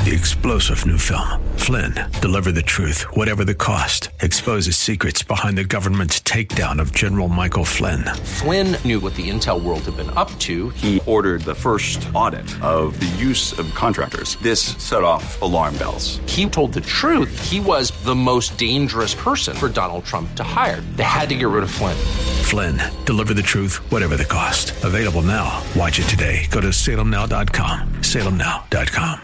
the explosive new film, Flynn, Deliver the Truth, Whatever the Cost, exposes secrets behind the government's takedown of General Michael Flynn. Flynn knew what the intel world had been up to. He ordered the first audit of the use of contractors. This set off alarm bells. He told the truth. He was the most dangerous person for Donald Trump to hire. They had to get rid of Flynn. Flynn, Deliver the Truth, Whatever the Cost. Available now. Watch it today. Go to salemnow.com. salemnow.com.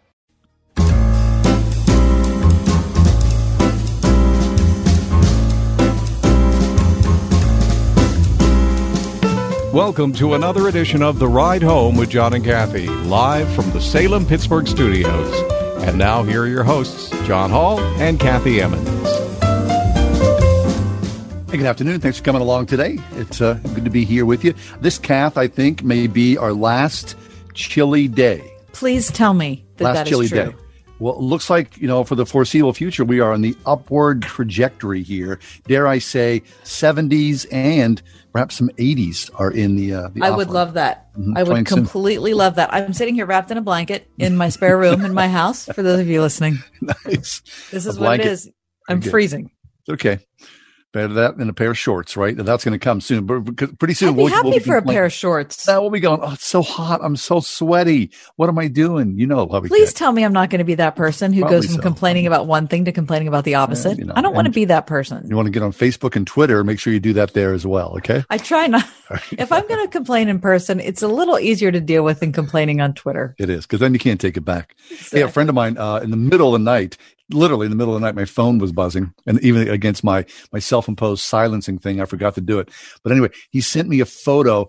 Welcome to another edition of The Ride Home with John and Kathy, live from the Salem-Pittsburgh studios. And now here are your hosts, John Hall and Kathy Emmons. Hey, good afternoon. Thanks for coming along today. It's good to be here with you. This, Kath, I think, may be our last chilly day. Please tell me that chilly is true. Day. Well, it looks like, for the foreseeable future, we are on the upward trajectory here. Dare I say 70s and perhaps some 80s are in the I would love that. Mm-hmm. I would completely love that. I'm sitting here wrapped in a blanket in my spare room in my house, for those of you listening. Nice. This is what it is. I'm freezing. Okay. Better that than a pair of shorts, right? That's going to come soon. But pretty soon, I'd be happy for a pair of shorts. Now we'll be going, oh, it's so hot. I'm so sweaty. What am I doing? Please tell me I'm not going to be that person who goes from complaining about one thing to complaining about the opposite. I don't want to be that person. You want to get on Facebook and Twitter, make sure you do that there as well, okay? I try not. If I'm going to complain in person, it's a little easier to deal with than complaining on Twitter. It is, because then you can't take it back. Exactly. Hey, a friend of mine, in the middle of the night, literally in the middle of the night, my phone was buzzing, and even against my self-imposed silencing thing, I forgot to do it. But anyway, he sent me a photo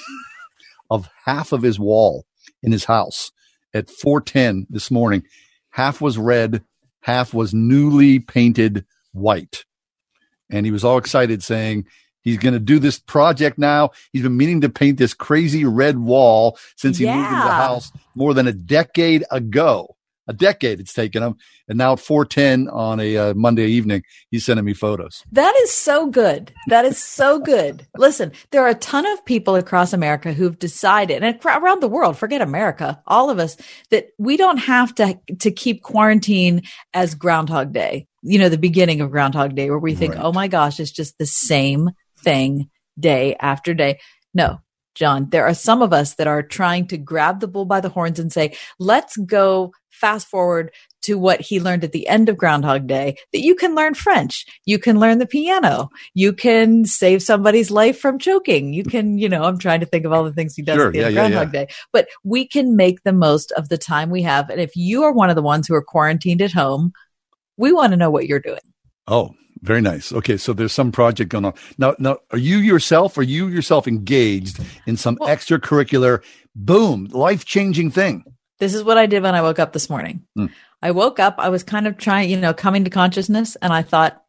of half of his wall in his house at 4:10 this morning. Half was red, half was newly painted white. And he was all excited saying he's going to do this project now. He's been meaning to paint this crazy red wall since he moved into the house more than a decade ago. A decade it's taken him. And now at 4:10 on a Monday evening, he's sending me photos. That is so good. That is so good. Listen, there are a ton of people across America who've decided, and around the world, forget America, all of us, that we don't have to keep quarantine as Groundhog Day. The beginning of Groundhog Day, where we think, oh my gosh, it's just the same thing day after day. No. John, there are some of us that are trying to grab the bull by the horns and say, let's go fast forward to what he learned at the end of Groundhog Day, that you can learn French, you can learn the piano, you can save somebody's life from choking. You can, I'm trying to think of all the things he does at the end of Groundhog Day, but we can make the most of the time we have. And if you are one of the ones who are quarantined at home, we want to know what you're doing. Oh, very nice. Okay, so there's some project going on. Now, are you yourself engaged in some extracurricular, life-changing thing? This is what I did when I woke up this morning. I woke up, I was kind of trying, coming to consciousness, and I thought,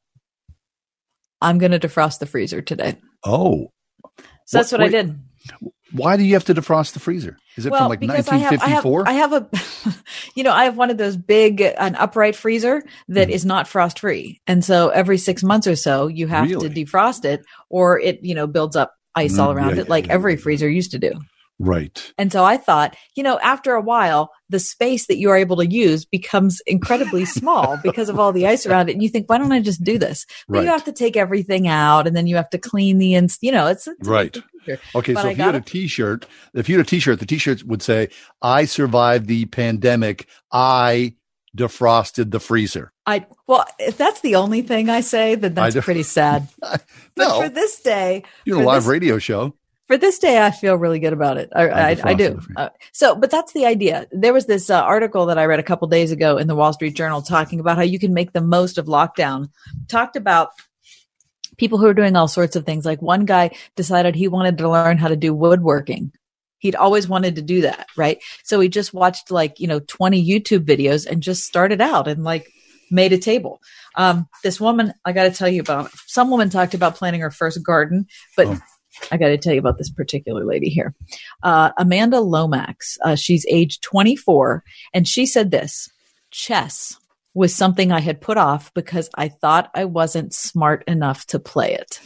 I'm going to defrost the freezer today. Oh. So that's what I did. Why do you have to defrost the freezer? Is it from like 1954? I have I have one of those big, an upright freezer that is not frost free. And so every 6 months or so, you have to defrost it, or it, builds up ice all around it, like every freezer used to do. Right. And so I thought, after a while, the space that you are able to use becomes incredibly small because of all the ice around it. And you think, why don't I just do this? But you have to take everything out, and then you have to clean it's right. Okay. So if you had a t-shirt, the t-shirt would say, I survived the pandemic. I defrosted the freezer. If that's the only thing I say, then that's pretty sad. But for this day, a live radio show. For this day, I feel really good about it. I do. But that's the idea. There was this article that I read a couple days ago in the Wall Street Journal talking about how you can make the most of lockdown. Talked about people who are doing all sorts of things. Like one guy decided he wanted to learn how to do woodworking. He'd always wanted to do that, right? So he just watched 20 YouTube videos and just started out and made a table. This woman, I got to tell you about, some woman talked about planting her first garden, but I got to tell you about this particular lady here. Amanda Lomax, she's age 24, and she said this: chess was something I had put off because I thought I wasn't smart enough to play it.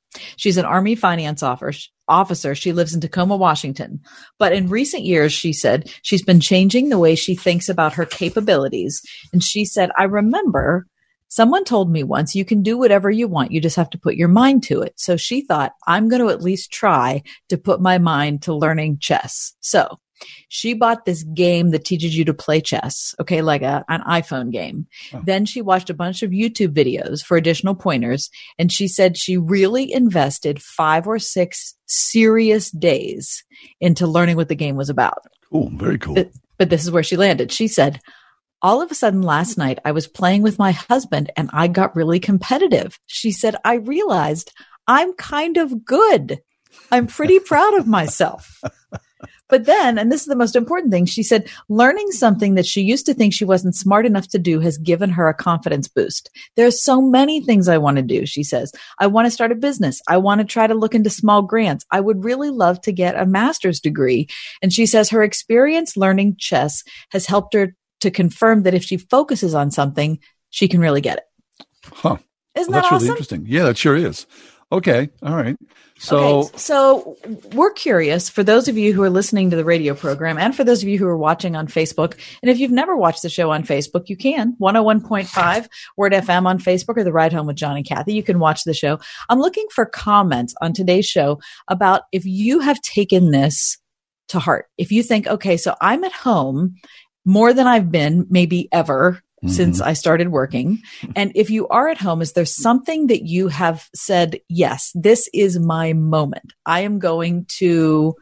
She's an Army finance officer. She lives in Tacoma, Washington. But in recent years, she said, she's been changing the way she thinks about her capabilities. And she said, I remember someone told me once, you can do whatever you want. You just have to put your mind to it. So she thought, I'm going to at least try to put my mind to learning chess. So she bought this game that teaches you to play chess, okay, like an iPhone game. Oh. Then she watched a bunch of YouTube videos for additional pointers, and she said she really invested 5 or 6 serious days into learning what the game was about. Cool, very cool. But this is where she landed. She said, all of a sudden last night, I was playing with my husband and I got really competitive. She said, I realized I'm kind of good. I'm pretty proud of myself. But then, and this is the most important thing, she said, learning something that she used to think she wasn't smart enough to do has given her a confidence boost. There's so many things I want to do, she says. I want to start a business. I want to try to look into small grants. I would really love to get a master's degree. And she says her experience learning chess has helped her to confirm that if she focuses on something, she can really get it. Huh. Isn't that awesome? Really interesting. Yeah, that sure is. Okay. All right. So we're curious, for those of you who are listening to the radio program and for those of you who are watching on Facebook. And if you've never watched the show on Facebook, you can. 101.5 Word FM on Facebook or The Ride Home with John and Kathy. You can watch the show. I'm looking for comments on today's show about if you have taken this to heart. If you think, okay, so I'm at home more than I've been maybe ever since I started working. And if you are at home, is there something that you have said, yes, this is my moment. I am going to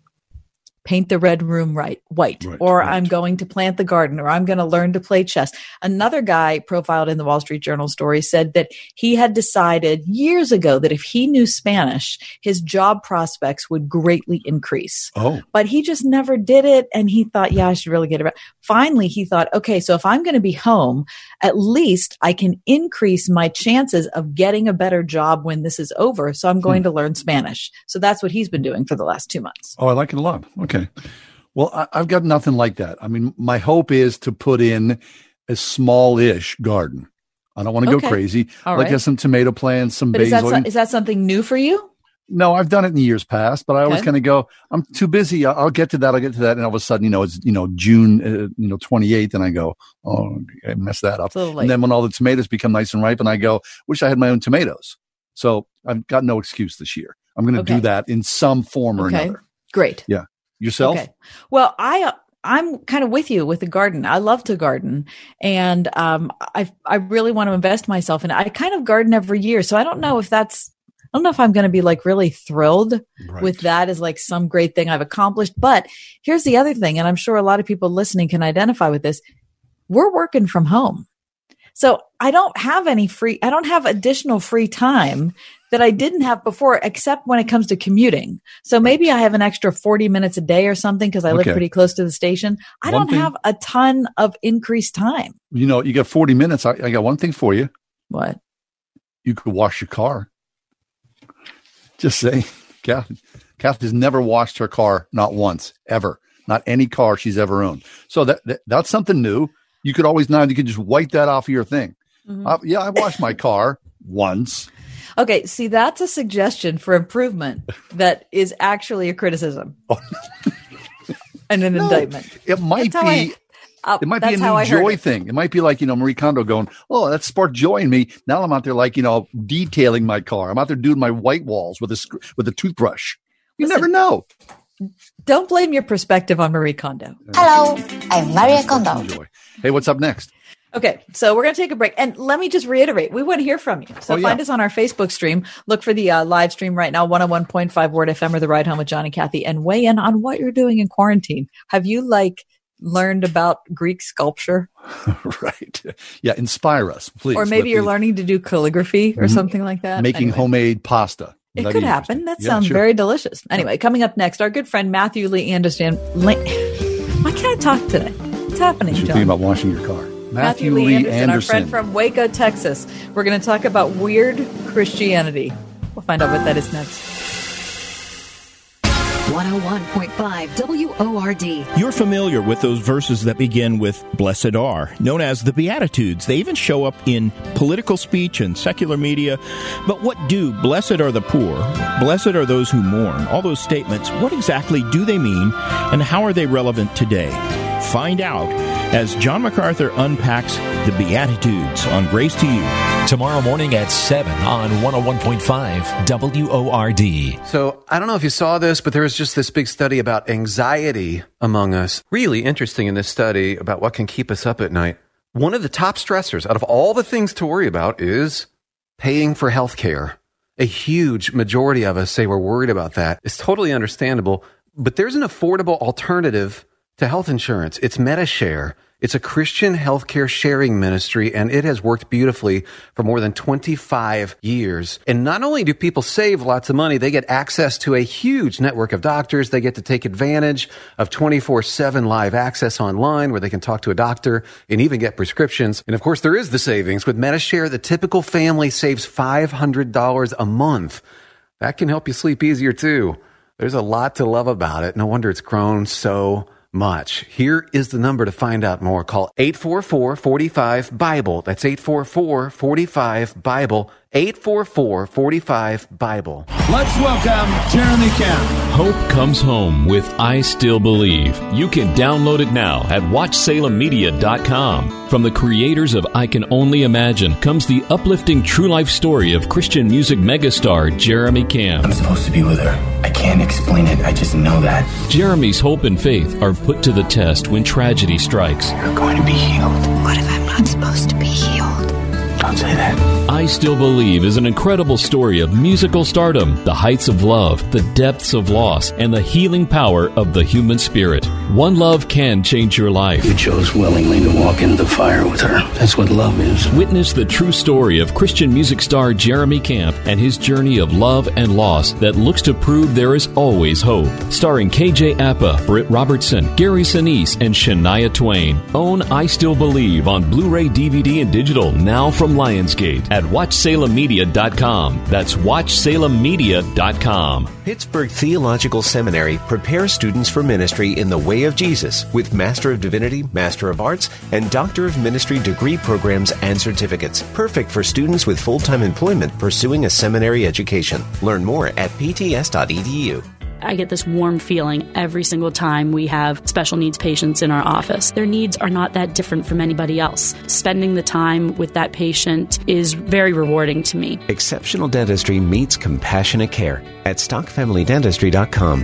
paint the red room white, or I'm going to plant the garden, or I'm going to learn to play chess. Another guy profiled in the Wall Street Journal story said that he had decided years ago that if he knew Spanish, his job prospects would greatly increase. Oh. But he just never did it. And he thought, yeah, I should really get it right. Finally, he thought, okay, so if I'm going to be home, at least I can increase my chances of getting a better job when this is over. So I'm going to learn Spanish. So that's what he's been doing for the last 2 months. Oh, I like it a lot. Okay. Well, I've got nothing like that. I mean, my hope is to put in a small-ish garden. I don't want to go crazy. All like some tomato plants, some but basil. Is that something new for you? No, I've done it in years past, but I always kind of go, I'm too busy. I'll get to that. And all of a sudden, it's, June, 28th. And I go, oh, I messed that up. And then when all the tomatoes become nice and ripe and I go, wish I had my own tomatoes. So I've got no excuse this year. I'm going to do that in some form or another. Great. Yeah. Yourself? Okay. Well, I'm kind of with you with the garden. I love to garden, and I really want to invest myself in it. I kind of garden every year, so I don't know if I'm going to be like really thrilled with that as like some great thing I've accomplished. But here's the other thing, and I'm sure a lot of people listening can identify with this. We're working from home. So I don't have additional free time that I didn't have before, except when it comes to commuting. So maybe I have an extra 40 minutes a day or something because I live pretty close to the station. I don't have a ton of increased time. You got 40 minutes. I got one thing for you. What? You could wash your car. Just saying. Kathy has never washed her car, not once, ever. Not any car she's ever owned. So that's something new. You could just wipe that off of your thing. Mm-hmm. I washed my car once. Okay, see, that's a suggestion for improvement that is actually a criticism and an indictment. It might be a new joy thing. It might be like, Marie Kondo going, oh, that sparked joy in me. Now I'm out there like, detailing my car. I'm out there doing my white walls with a toothbrush. You never know. Don't blame your perspective on Marie Kondo. Hello, I'm Marie Kondo. Hey, what's up next? Okay, so we're going to take a break. And let me just reiterate, we want to hear from you. So find us on our Facebook stream. Look for the live stream right now, 101.5 Word FM or The Ride Home with John and Kathy, and weigh in on what you're doing in quarantine. Have you learned about Greek sculpture? Right. Yeah, inspire us, please. Or maybe you're learning to do calligraphy or something like that. Making homemade pasta. It could happen. That sounds very delicious. Anyway, coming up next, our good friend Matthew Lee Anderson. Why can't I talk today? What's happening, John? You're thinking about washing your car. Matthew Lee Anderson, our friend from Waco, Texas. We're going to talk about weird Christianity. We'll find out what that is next. 101.5 WORD. You're familiar with those verses that begin with "Blessed are," known as the Beatitudes. They even show up in political speech and secular media. But what do "Blessed are the poor," "Blessed are those who mourn," all those statements, what exactly do they mean, and how are they relevant today? Find out as John MacArthur unpacks the Beatitudes on Grace to You. Tomorrow morning at 7 on 101.5 WORD. So I don't know if you saw this, but there was just this big study about anxiety among us. Really interesting in this study about what can keep us up at night. One of the top stressors out of all the things to worry about is paying for health care. A huge majority of us say we're worried about that. It's totally understandable, but there's an affordable alternative to health insurance. It's MediShare. It's a Christian healthcare sharing ministry, and it has worked beautifully for more than 25 years. And not only do people save lots of money, they get access to a huge network of doctors. They get to take advantage of 24/7 live access online where they can talk to a doctor and even get prescriptions. And of course, there is the savings. With MediShare, the typical family saves $500 a month. That can help you sleep easier too. There's a lot to love about it. No wonder it's grown so much. Here is the number to find out more. Call 844-45-BIBLE. That's 844-45-BIBLE. 844-45-BIBLE. Let's welcome Jeremy Camp. Hope comes home with I Still Believe. You can download it now at WatchSalemMedia.com. From the creators of I Can Only Imagine comes the uplifting true life story of Christian music megastar Jeremy Camp. I'm supposed to be with her. I can't explain it. I just know that. Jeremy's hope and faith are put to the test when tragedy strikes. You're going to be healed. What if I'm not supposed to be healed? Don't say that. I Still Believe is an incredible story of musical stardom, the heights of love, the depths of loss, and the healing power of the human spirit. One love can change your life. You chose willingly to walk into the fire with her. That's what love is. Witness the true story of Christian music star Jeremy Camp and his journey of love and loss that looks to prove there is always hope. Starring KJ Apa, Britt Robertson, Gary Sinise, and Shania Twain. Own I Still Believe on Blu-ray, DVD, and digital now from Lionsgate at WatchSalemMedia.com. That's WatchSalemMedia.com. Pittsburgh Theological Seminary prepares students for ministry in the way of Jesus with Master of Divinity, Master of Arts, and Doctor of Ministry degree programs and certificates. Perfect for students with full-time employment pursuing a seminary education. Learn more at pts.edu. I get this warm feeling every single time we have special needs patients in our office. Their needs are not that different from anybody else. Spending the time with that patient is very rewarding to me. Exceptional dentistry meets compassionate care at StockFamilyDentistry.com.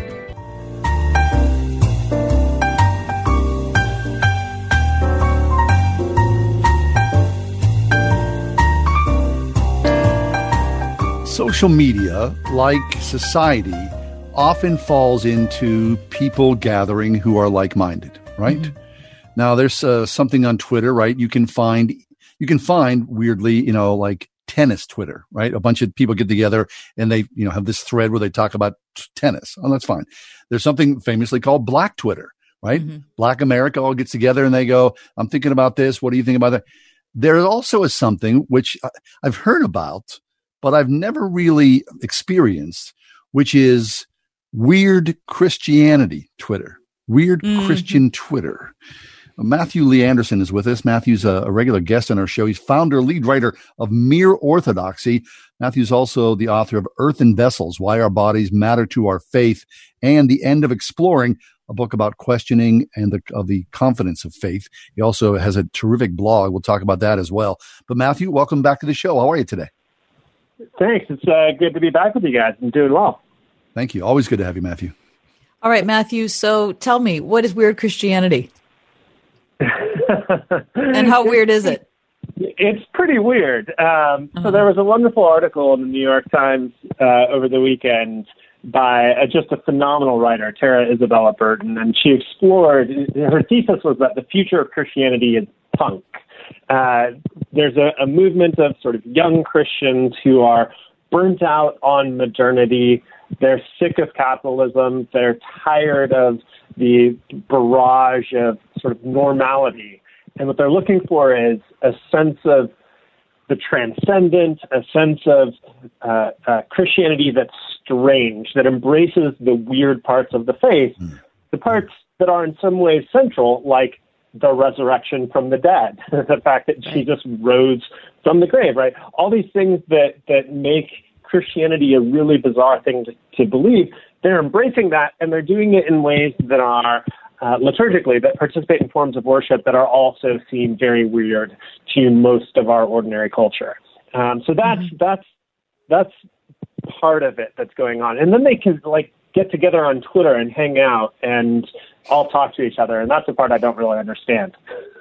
Social media, like society, often falls into people gathering who are like-minded, right? Mm-hmm. Now, there's something on Twitter, right? You can find weirdly, like tennis Twitter, right? A bunch of people get together and they, have this thread where they talk about tennis. Oh, that's fine. There's something famously called Black Twitter, right? Mm-hmm. Black America all gets together and they go, I'm thinking about this. What do you think about that? There also is something which I've heard about, but I've never really experienced, which is Weird Christianity Twitter. Weird Christian Twitter. Matthew Lee Anderson is with us. Matthew's a regular guest on our show. He's founder, lead writer of Mere Orthodoxy. Matthew's also the author of Earthen Vessels, Why Our Bodies Matter to Our Faith, and The End of Exploring, a book about questioning and the confidence of faith. He also has a terrific blog. We'll talk about that as well. But Matthew, welcome back to the show. How are you today? Thanks. It's good to be back with you guys. I'm doing well. Thank you. Always good to have you, Matthew. All right, Matthew. So tell me, what is Weird Christianity? And how weird is it? It's pretty weird. So there was a wonderful article in the New York Times over the weekend by just a phenomenal writer, Tara Isabella Burton, and she explored, her thesis was that the future of Christianity is punk. There's a movement of sort of young Christians who are burnt out on modernity. They're sick of capitalism. They're tired of the barrage of sort of normality. And what they're looking for is a sense of the transcendent, a sense of Christianity that's strange, that embraces the weird parts of the faith, the parts that are in some ways central, like the resurrection from the dead, the fact that Jesus rose from the grave, right? All these things that make Christianity a really bizarre thing to believe, they're embracing that, and they're doing it in ways that are liturgically, that participate in forms of worship that are also seen very weird to most of our ordinary culture. So that's part of it that's going on. And then they can get together on Twitter and hang out and all talk to each other. And that's the part I don't really understand.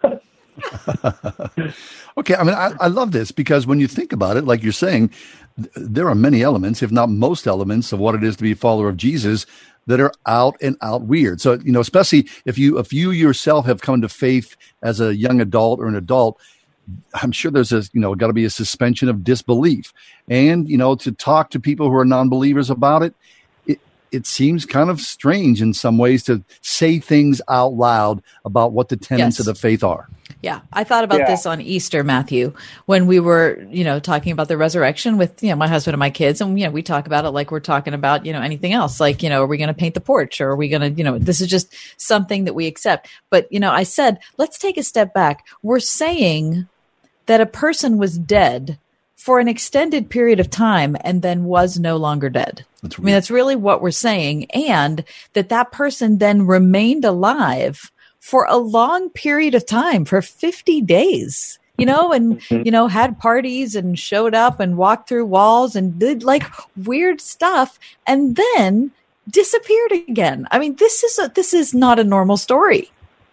Okay. I mean, I love this because when you think about it, like you're saying, there are many elements, if not most elements of what it is to be a follower of Jesus that are out and out weird. So, especially if you yourself have come to faith as a young adult or an adult, I'm sure there's got to be a suspension of disbelief. And, to talk to people who are non-believers about it, it seems kind of strange in some ways to say things out loud about what the tenets of the faith are. Yeah. I thought about this on Easter, Matthew, when we were, talking about the resurrection with, my husband and my kids. And, we talk about it like we're talking about, anything else. Like, are we going to paint the porch, or are we going to, this is just something that we accept. But, I said, let's take a step back. We're saying that a person was dead for an extended period of time and then was no longer dead. That's really what we're saying. And that person then remained alive for a long period of time, for 50 days, and, had parties and showed up and walked through walls and did weird stuff and then disappeared again. I mean, this is not a normal story.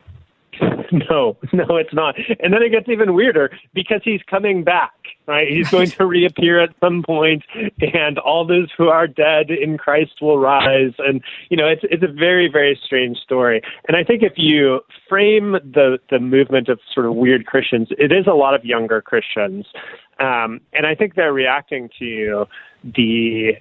No, it's not. And then it gets even weirder because he's coming back, right? He's going to reappear at some point, and all those who are dead in Christ will rise. And, it's a very, very strange story. And I think if you frame the movement of sort of weird Christians, it is a lot of younger Christians. And I think they're reacting to the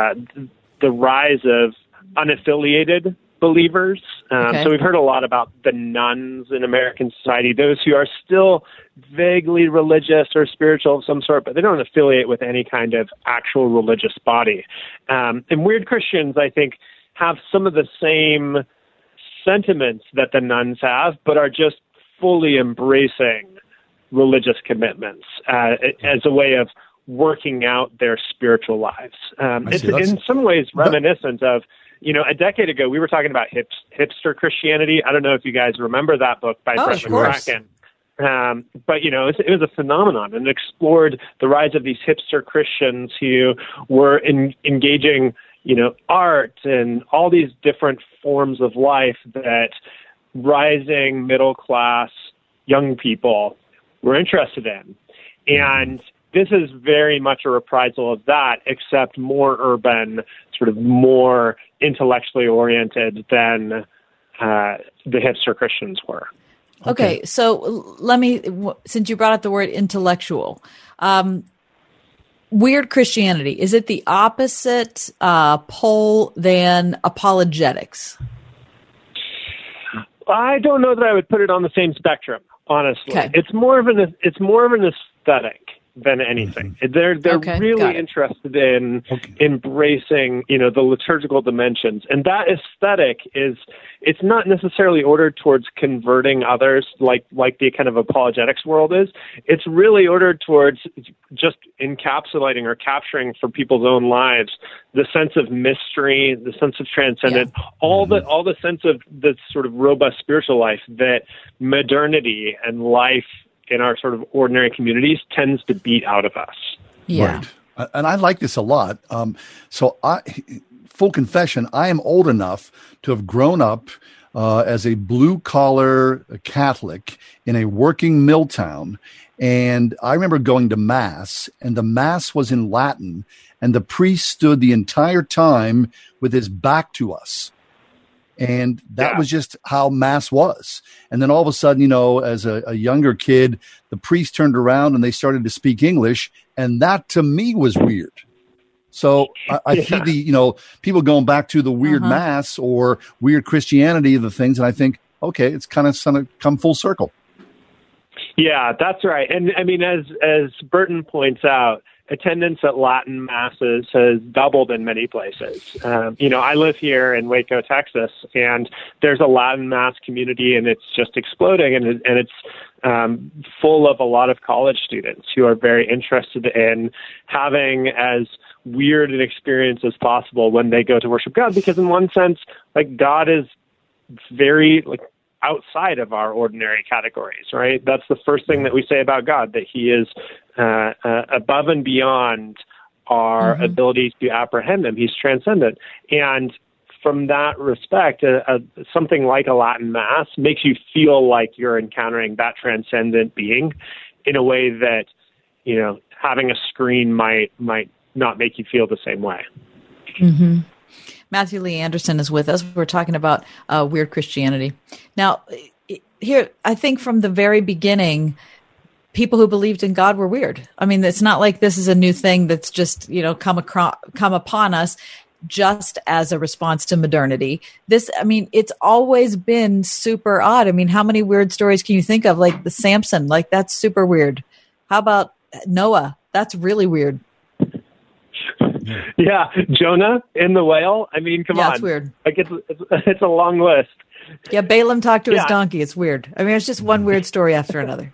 rise of unaffiliated believers. So we've heard a lot about the nuns in American society, those who are still vaguely religious or spiritual of some sort, but they don't affiliate with any kind of actual religious body. And weird Christians, I think, have some of the same sentiments that the nuns have, but are just fully embracing religious commitments as a way of working out their spiritual lives. It's in some ways reminiscent of, a decade ago, we were talking about hipster Christianity. I don't know if you guys remember that book by Brett McCracken. But, it was a phenomenon and explored the rise of these hipster Christians who were engaging, art and all these different forms of life that rising middle-class young people were interested in. And this is very much a reprisal of that, except more urban, sort of more intellectually oriented than the hipster Christians were. Okay, so since you brought up the word intellectual, weird Christianity, is it the opposite pole than apologetics? I don't know that I would put it on the same spectrum, honestly. Okay. It's more of an aesthetic than anything. They're really interested in embracing, the liturgical dimensions. And that aesthetic it's not necessarily ordered towards converting others like the kind of apologetics world is. It's really ordered towards just encapsulating or capturing for people's own lives the sense of mystery, the sense of transcendent, all the sense of the sort of robust spiritual life that modernity and life in our sort of ordinary communities tends to beat out of us. Yeah. Right. And I like this a lot. Full confession, I am old enough to have grown up as a blue-collar Catholic in a working mill town. And I remember going to Mass, and the Mass was in Latin, and the priest stood the entire time with his back to us. And that was just how Mass was. And then all of a sudden, as a younger kid, the priest turned around and they started to speak English. And that to me was weird. So I see the, people going back to the weird Mass or weird Christianity of the things. And I think, okay, it's kind of come full circle. Yeah, that's right. And I mean, as Burton points out, attendance at Latin masses has doubled in many places. I live here in Waco, Texas, and there's a Latin mass community, and it's just exploding, and it's full of a lot of college students who are very interested in having as weird an experience as possible when they go to worship God, because in one sense, like, God is very outside of our ordinary categories, right? That's the first thing that we say about God, that he is above and beyond our ability to apprehend him. He's transcendent. And from that respect, something like a Latin Mass makes you feel like you're encountering that transcendent being in a way that, having a screen might not make you feel the same way. Mm-hmm. Matthew Lee Anderson is with us. We're talking about weird Christianity. Now, here, I think from the very beginning, people who believed in God were weird. I mean, it's not like this is a new thing that's just, come upon us just as a response to modernity. It's always been super odd. I mean, how many weird stories can you think of? Like the Samson, that's super weird. How about Noah? That's really weird. Yeah, Jonah in the whale. I mean, come on. It's weird. It's a long list. Yeah, Balaam talked to his donkey. It's weird. I mean, it's just one weird story after another.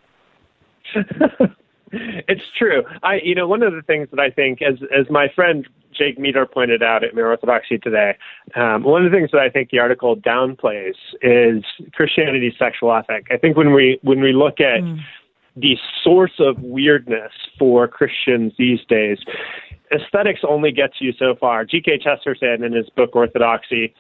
It's true. One of the things that I think, as my friend Jake Meador pointed out at Mere Orthodoxy today, one of the things that I think the article downplays is Christianity's sexual ethic. I think when we look at the source of weirdness for Christians these days, aesthetics only gets you so far. G.K. Chesterton, in his book Orthodoxy,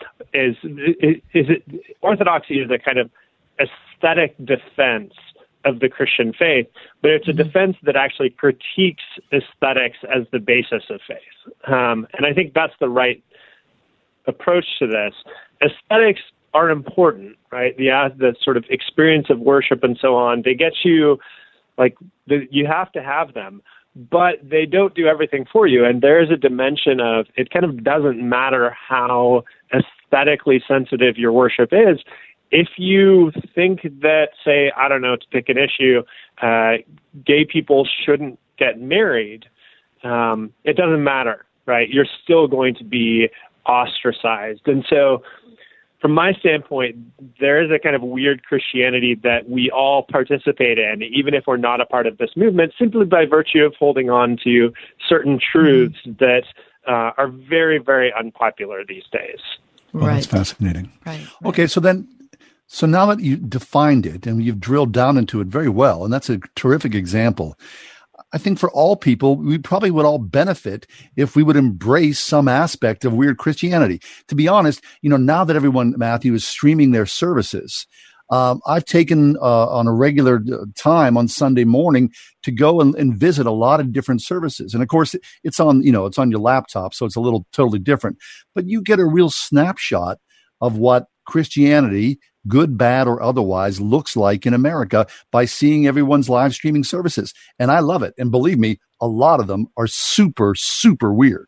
Orthodoxy is a kind of aesthetic defense of the Christian faith, but it's a defense that actually critiques aesthetics as the basis of faith. And I think that's the right approach to this. Aesthetics are important, right? The sort of experience of worship and so on, they get you, you have to have them, but they don't do everything for you. And there is a dimension of, it kind of doesn't matter how aesthetically sensitive your worship is. If you think that, say, I don't know, to pick an issue, gay people shouldn't get married, it doesn't matter, right? You're still going to be ostracized. And so from my standpoint, there is a kind of weird Christianity that we all participate in, even if we're not a part of this movement, simply by virtue of holding on to certain truths that are very, very unpopular these days. Well, that's fascinating. Right. Okay, so now that you defined it and you've drilled down into it very well, and that's a terrific example, I think for all people, we probably would all benefit if we would embrace some aspect of weird Christianity. To be honest, now that everyone, Matthew, is streaming their services, I've taken on a regular time on Sunday morning to go and visit a lot of different services. And of course, it's on your laptop, so it's a little totally different. But you get a real snapshot of what Christianity, good, bad, or otherwise, looks like in America by seeing everyone's live streaming services. And I love it. And believe me, a lot of them are super, super weird.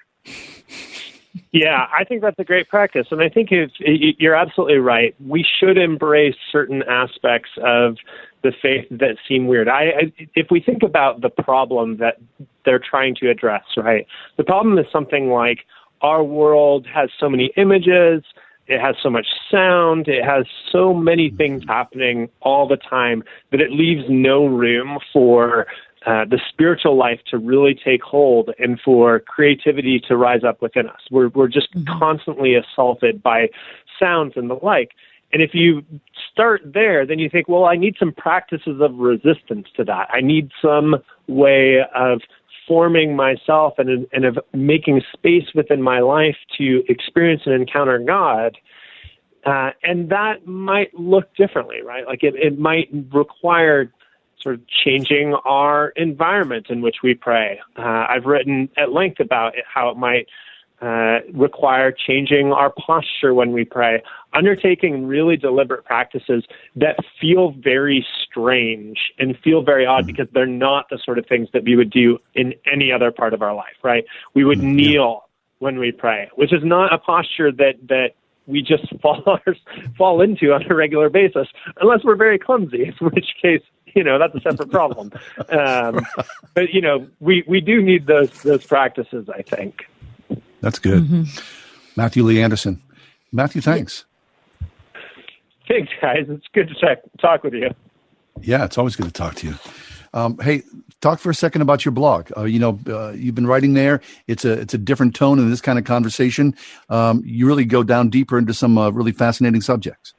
Yeah, I think that's a great practice. And I think you're absolutely right. We should embrace certain aspects of the faith that seem weird. If we think about the problem that they're trying to address, right? The problem is something like our world has so many images, it has so much sound, it has so many things happening all the time that it leaves no room for the spiritual life to really take hold and for creativity to rise up within us. We're just constantly assaulted by sounds and the like. And if you start there, then you think, well, I need some practices of resistance to that. I need some way of forming myself and of making space within my life to experience and encounter God. And that might look differently, right? Like it might require sort of changing our environment in which we pray. I've written at length about how it might require changing our posture when we pray, undertaking really deliberate practices that feel very strange and feel very odd because they're not the sort of things that we would do in any other part of our life, right? We would kneel when we pray, which is not a posture that we just fall into on a regular basis, unless we're very clumsy, in which case that's a separate problem. But, we do need those practices, I think. That's good. Mm-hmm. Matthew Lee Anderson. Matthew, thanks. Thanks, guys. It's good to talk with you. Yeah, it's always good to talk to you. Hey, talk for a second about your blog. You've been writing there. It's a different tone in this kind of conversation. You really go down deeper into some really fascinating subjects.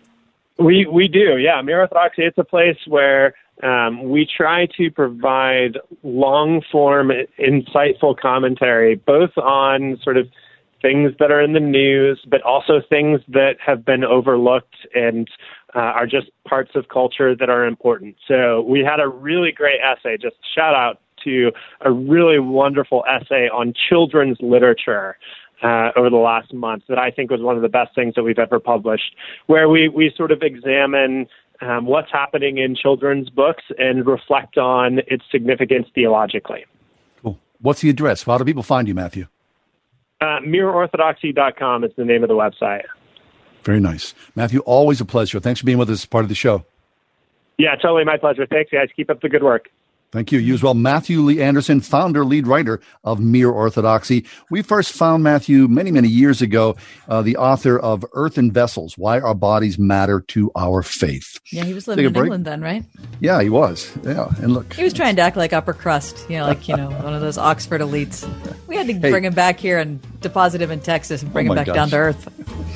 We do, yeah. Mere Orthodoxy, it's a place where we try to provide long-form, insightful commentary, both on sort of things that are in the news, but also things that have been overlooked and are just parts of culture that are important. So we had a really great essay, just shout out to a really wonderful essay on children's literature over the last month that I think was one of the best things that we've ever published, where we sort of examine what's happening in children's books and reflect on its significance theologically. Cool. What's the address? How do people find you, Matthew? MereOrthodoxy.com is the name of the website. Very nice. Matthew, always a pleasure. Thanks for being with us as part of the show. Yeah, totally my pleasure. Thanks, guys. Keep up the good work. Thank you. You as well. Matthew Lee Anderson, founder, lead writer of Mere Orthodoxy. We first found Matthew many, many years ago, the author of Earthen Vessels, Why Our Bodies Matter to Our Faith. Yeah, he was living in England then, right? Yeah, he was. Yeah, and look. He was trying to act like upper crust, one of those Oxford elites. We had to bring him back here and deposit him in Texas and bring him back down to earth.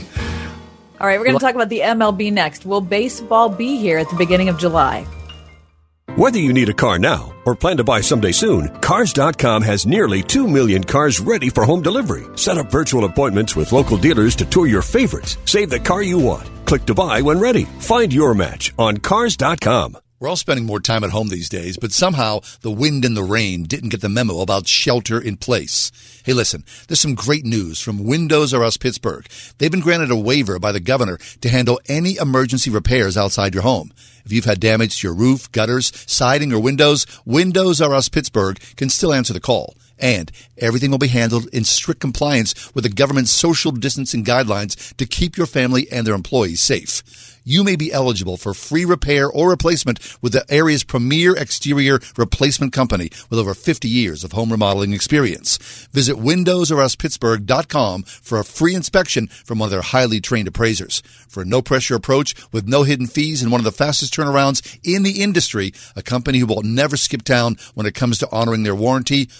All right, we're going to talk about the MLB next. Will baseball be here at the beginning of July? Whether you need a car now or plan to buy someday soon, Cars.com has nearly 2 million cars ready for home delivery. Set up virtual appointments with local dealers to tour your favorites. Save the car you want. Click to buy when ready. Find your match on Cars.com. We're all spending more time at home these days, but somehow the wind and the rain didn't get the memo about shelter in place. Hey, listen, there's some great news from Windows R Us Pittsburgh. They've been granted a waiver by the governor to handle any emergency repairs outside your home. If you've had damage to your roof, gutters, siding, or windows, Windows R Us Pittsburgh can still answer the call. And everything will be handled in strict compliance with the government's social distancing guidelines to keep your family and their employees safe. You may be eligible for free repair or replacement with the area's premier exterior replacement company with over 50 years of home remodeling experience. Visit WindowsRUsPittsburgh.com for a free inspection from one of their highly trained appraisers. For a no-pressure approach with no hidden fees and one of the fastest turnarounds in the industry, a company who will never skip town when it comes to honoring their warranty,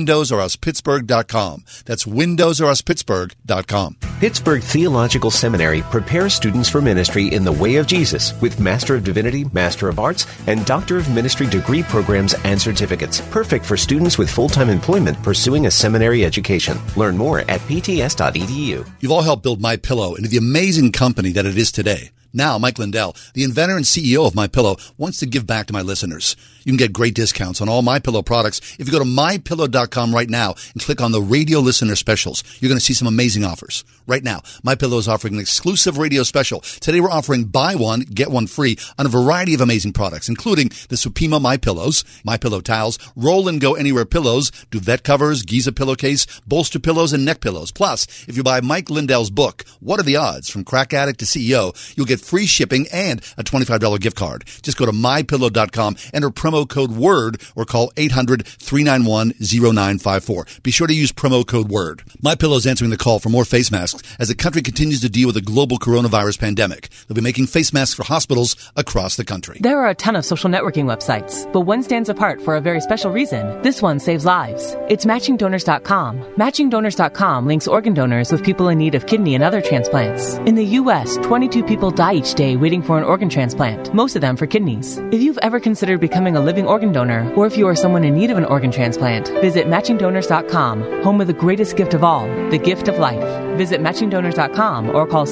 WindowsRUsPittsburgh.com. That's WindowsRUsPittsburgh.com. Pittsburgh Theological Seminary prepares students for ministry in the way of Jesus with Master of Divinity, Master of Arts, and Doctor of Ministry degree programs and certificates. Perfect for students with full-time employment pursuing a seminary education. Learn more at pts.edu. You've all helped build MyPillow into the amazing company that it is today. Now, Mike Lindell, the inventor and CEO of MyPillow, wants to give back to my listeners. You can get great discounts on all MyPillow products if you go to MyPillow.com right now and click on the radio listener specials. You're going to see some amazing offers. Right now, MyPillow is offering an exclusive radio special. Today, we're offering buy one, get one free on a variety of amazing products, including the Supima MyPillows, MyPillow towels, Roll and Go Anywhere pillows, duvet covers, Giza pillowcase, bolster pillows, and neck pillows. Plus, if you buy Mike Lindell's book, What Are the Odds? From Crack Addict to CEO, you'll get free shipping and a $25 gift card. Just go to MyPillow.com, enter promo code WORD, or call 800-391-0954. Be sure to use promo code WORD. MyPillow is answering the call for more face masks as the country continues to deal with the global coronavirus pandemic. They'll be making face masks for hospitals across the country. There are a ton of social networking websites, but one stands apart for a very special reason. This one saves lives. It's MatchingDonors.com. MatchingDonors.com links organ donors with people in need of kidney and other transplants. In the U.S., 22 people die each day waiting for an organ transplant, most of them for kidneys. If you've ever considered becoming a living organ donor, or if you are someone in need of an organ transplant, visit MatchingDonors.com, home of the greatest gift of all, the gift of life. Visit MatchingDonors.com or call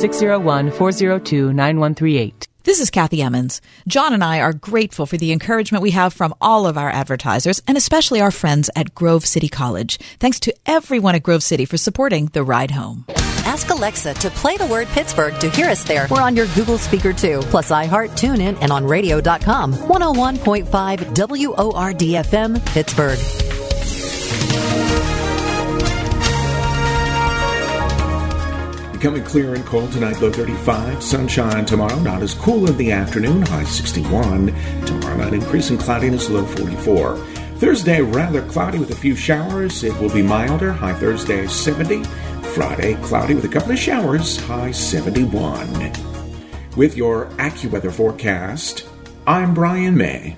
601-402-9138. This is Kathy Emmons. John and I are grateful for the encouragement we have from all of our advertisers, and especially our friends at Grove City College. Thanks to everyone at Grove City for supporting The Ride Home. Ask Alexa to play the word Pittsburgh to hear us there. We're on your Google speaker too, plus iHeart, TuneIn, and on radio.com. 101.5 WORD-FM, Pittsburgh. Becoming clear and cold tonight, low 35. Sunshine tomorrow, not as cool in the afternoon, high 61. Tomorrow night, increasing cloudiness, low 44. Thursday, rather cloudy with a few showers. It will be milder, high Thursday, 70. Friday, cloudy with a couple of showers, high 71. With your AccuWeather forecast, I'm Brian May.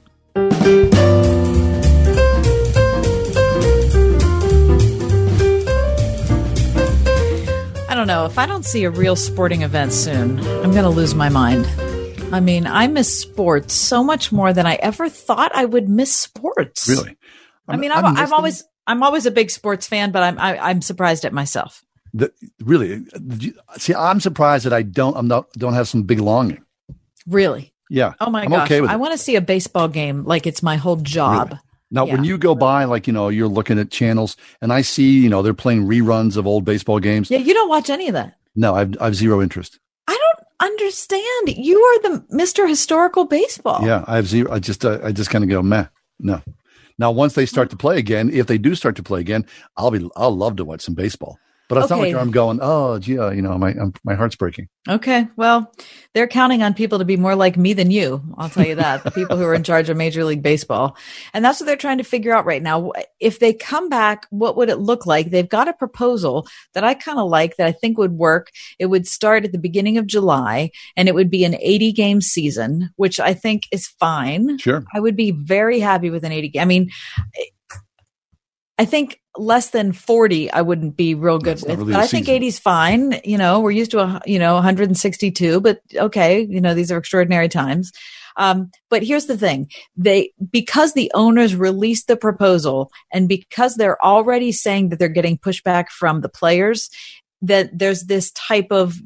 I don't know. If I don't see a real sporting event soon, I'm going to lose my mind. I mean, I miss sports so much more than I ever thought I would miss sports. Really? I'm always a big sports fan, but I'm surprised at myself. Really? See, I'm surprised that I don't have some big longing. Really? Yeah. Oh my I'm gosh. okay with I it. want to see a baseball game like it's my whole job. Really? Now, when you go by, like, you're looking at channels and I see, they're playing reruns of old baseball games. Yeah, you don't watch any of that. No, I've zero interest. I don't understand. You are the Mr. Historical Baseball. Yeah, I have zero. I just kind of go, meh. No. Now, once they start to play again, if they do start to play again, I'll love to watch some baseball. But it's not like I'm going, oh, gee, my heart's breaking. Okay. Well, they're counting on people to be more like me than you. I'll tell you that. The people who are in charge of Major League Baseball. And that's what they're trying to figure out right now. If they come back, what would it look like? They've got a proposal that I kind of like, that I think would work. It would start at the beginning of July and it would be an 80-game season, which I think is fine. Sure. I would be very happy with an 80-game. I mean, I think less than 40, I wouldn't be real good with, really but I think 80 is fine. We're used to, 162, but okay. These are extraordinary times. But here's the thing. Because the owners released the proposal and because they're already saying that they're getting pushback from the players, that there's this type of,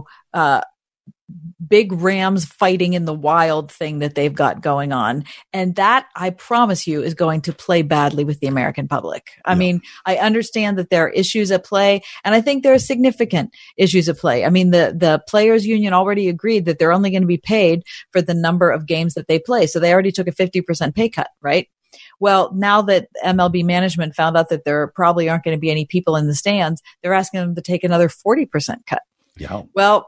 big rams fighting in the wild thing that they've got going on. And that, I promise you, is going to play badly with the American public. I mean, I understand that there are issues at play, and I think there are significant issues at play. I mean, the players union already agreed that they're only going to be paid for the number of games that they play. So they already took a 50% pay cut, right? Well, now that MLB management found out that there probably aren't going to be any people in the stands, they're asking them to take another 40% cut. Yeah. Well,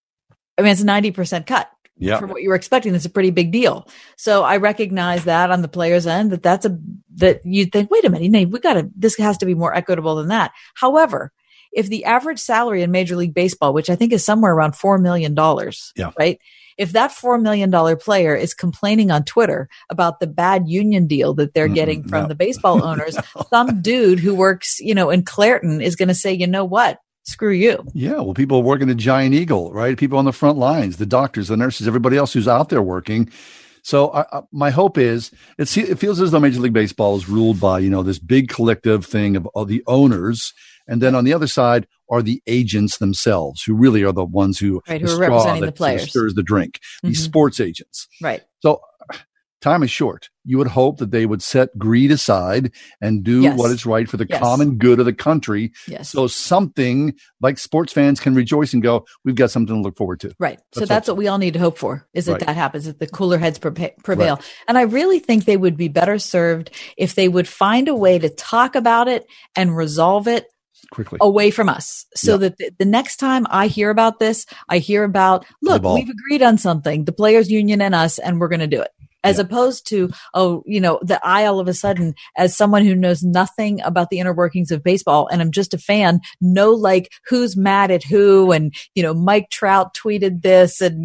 I mean, it's a 90% cut from what you were expecting. That's a pretty big deal. So I recognize that on the player's end, that you'd think, wait a minute, this has to be more equitable than that. However, if the average salary in Major League Baseball, which I think is somewhere around $4 million, right? If that $4 million player is complaining on Twitter about the bad union deal that they're getting from the baseball owners, some dude who works, in Clairton is going to say, you know what? Screw you. Yeah. Well, people working at Giant Eagle, right? People on the front lines, the doctors, the nurses, everybody else who's out there working. So my hope is it feels as though Major League Baseball is ruled by, this big collective thing of the owners. And then on the other side are the agents themselves, who really are the ones who are representing the players. Stirs the drink, these sports agents. Right. So time is short. You would hope that they would set greed aside and do what is right for the common good of the country. Yes. So something like sports fans can rejoice and go, we've got something to look forward to. Right. So that's what we all need to hope for, is that happens, that the cooler heads prevail. Right. And I really think they would be better served if they would find a way to talk about it and resolve it quickly away from us, so that the next time I hear about this, I hear about, look, we've agreed on something, the players union and us, and we're going to do it. As opposed to, that I all of a sudden, as someone who knows nothing about the inner workings of baseball, and I'm just a fan, know like who's mad at who, and Mike Trout tweeted this, and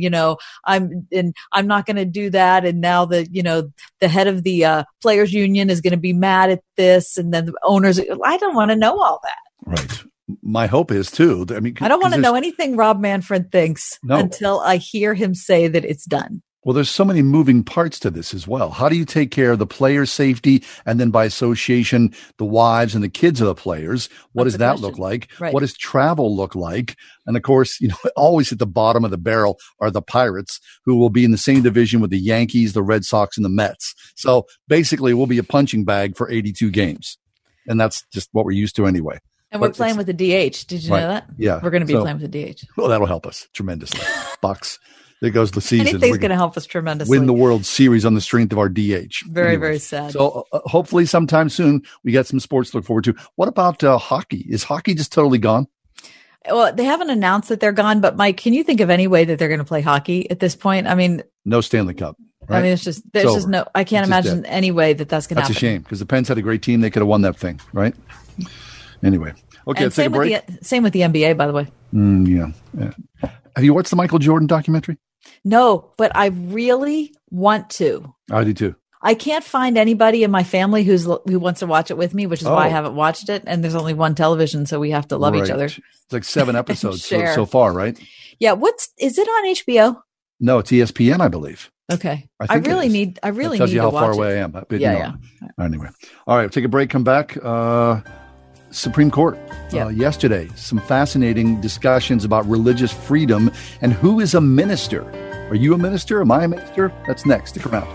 I'm not going to do that, and now the head of the players union is going to be mad at this, and then the owners. I don't want to know all that. Right. My hope is too. I mean, I don't want to know anything Rob Manfred thinks until I hear him say that it's done. Well, there's so many moving parts to this as well. How do you take care of the players' safety, and then by association, the wives and the kids of the players? What does that look like? Right. What does travel look like? And of course, always at the bottom of the barrel are the Pirates, who will be in the same division with the Yankees, the Red Sox, and the Mets. So basically, we'll be a punching bag for 82 games. And that's just what we're used to anyway. And we're playing with the DH. Did you know that? Yeah. We're going to be playing with the DH. Well, that'll help us tremendously. Bucks. There goes the season. Anything's going to help us tremendously. Win the World Series on the strength of our DH. Very, very sad. So hopefully sometime soon we get some sports to look forward to. What about hockey? Is hockey just totally gone? Well, they haven't announced that they're gone, but Mike, can you think of any way that they're going to play hockey at this point? I mean, no Stanley Cup. Right? I mean, there's just no, I can't imagine any way that's going to happen. That's a shame because the Pens had a great team. They could have won that thing, right? Anyway. Okay, let's take a break. Same with the NBA, by the way. Yeah. Have you watched the Michael Jordan documentary? No, but I really want to. I do too. I can't find anybody in my family who wants to watch it with me, which is why I haven't watched it. And there's only one television, so we have to love each other. It's like 7 episodes so far, right? Yeah. Is it on HBO? No, it's ESPN, I believe. Okay. I really need to watch it. Tells you how far away I am. But, yeah. Anyway. All right. We'll take a break, come back. Supreme Court yesterday, some fascinating discussions about religious freedom and who is a minister. Are you a minister? Am I a minister? That's next. Stick around.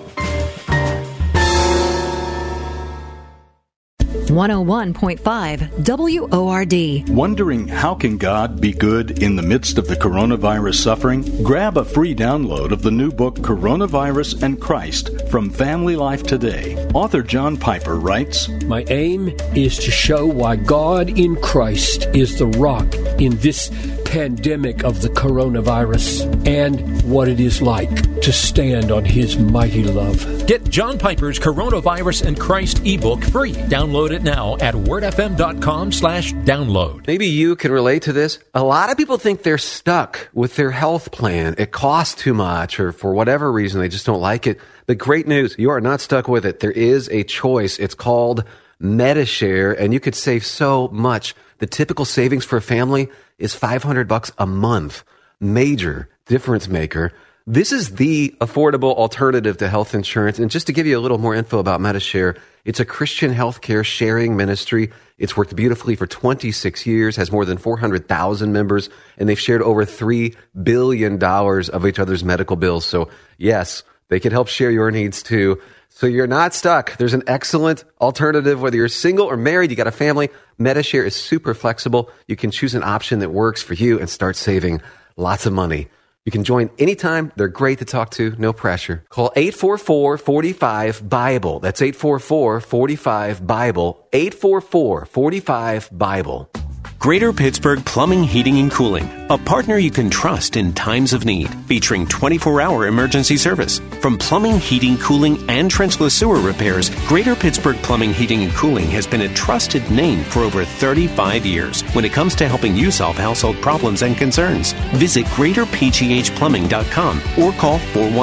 101.5 WORD. Wondering how can God be good in the midst of the coronavirus suffering? Grab a free download of the new book Coronavirus and Christ from Family Life Today. Author John Piper writes, My aim is to show why God in Christ is the rock in this pandemic of the coronavirus and what it is like to stand on His mighty love. Get John Piper's Coronavirus and Christ ebook free. Download it now at wordfm.com/download. Maybe you can relate to this. A lot of people think they're stuck with their health plan. It costs too much, or for whatever reason, they just don't like it. The great news, you are not stuck with it. There is a choice. It's called Medi-Share, and you could save so much. The typical savings for a family is $500 a month. Major difference maker. This is the affordable alternative to health insurance. And just to give you a little more info about Medi-Share, it's a Christian healthcare sharing ministry. It's worked beautifully for 26 years, has more than 400,000 members, and they've shared over $3 billion of each other's medical bills. So yes, they can help share your needs too. So you're not stuck. There's an excellent alternative, whether you're single or married, you got a family. Medi-Share is super flexible. You can choose an option that works for you and start saving lots of money. You can join anytime. They're great to talk to. No pressure. Call 844-45-BIBLE. That's 844-45-BIBLE. 844-45-BIBLE. Greater Pittsburgh Plumbing, Heating, and Cooling, a partner you can trust in times of need, featuring 24-hour emergency service. From plumbing, heating, cooling, and trenchless sewer repairs, Greater Pittsburgh Plumbing, Heating, and Cooling has been a trusted name for over 35 years when it comes to helping you solve household problems and concerns. Visit GreaterPGHPlumbing.com or call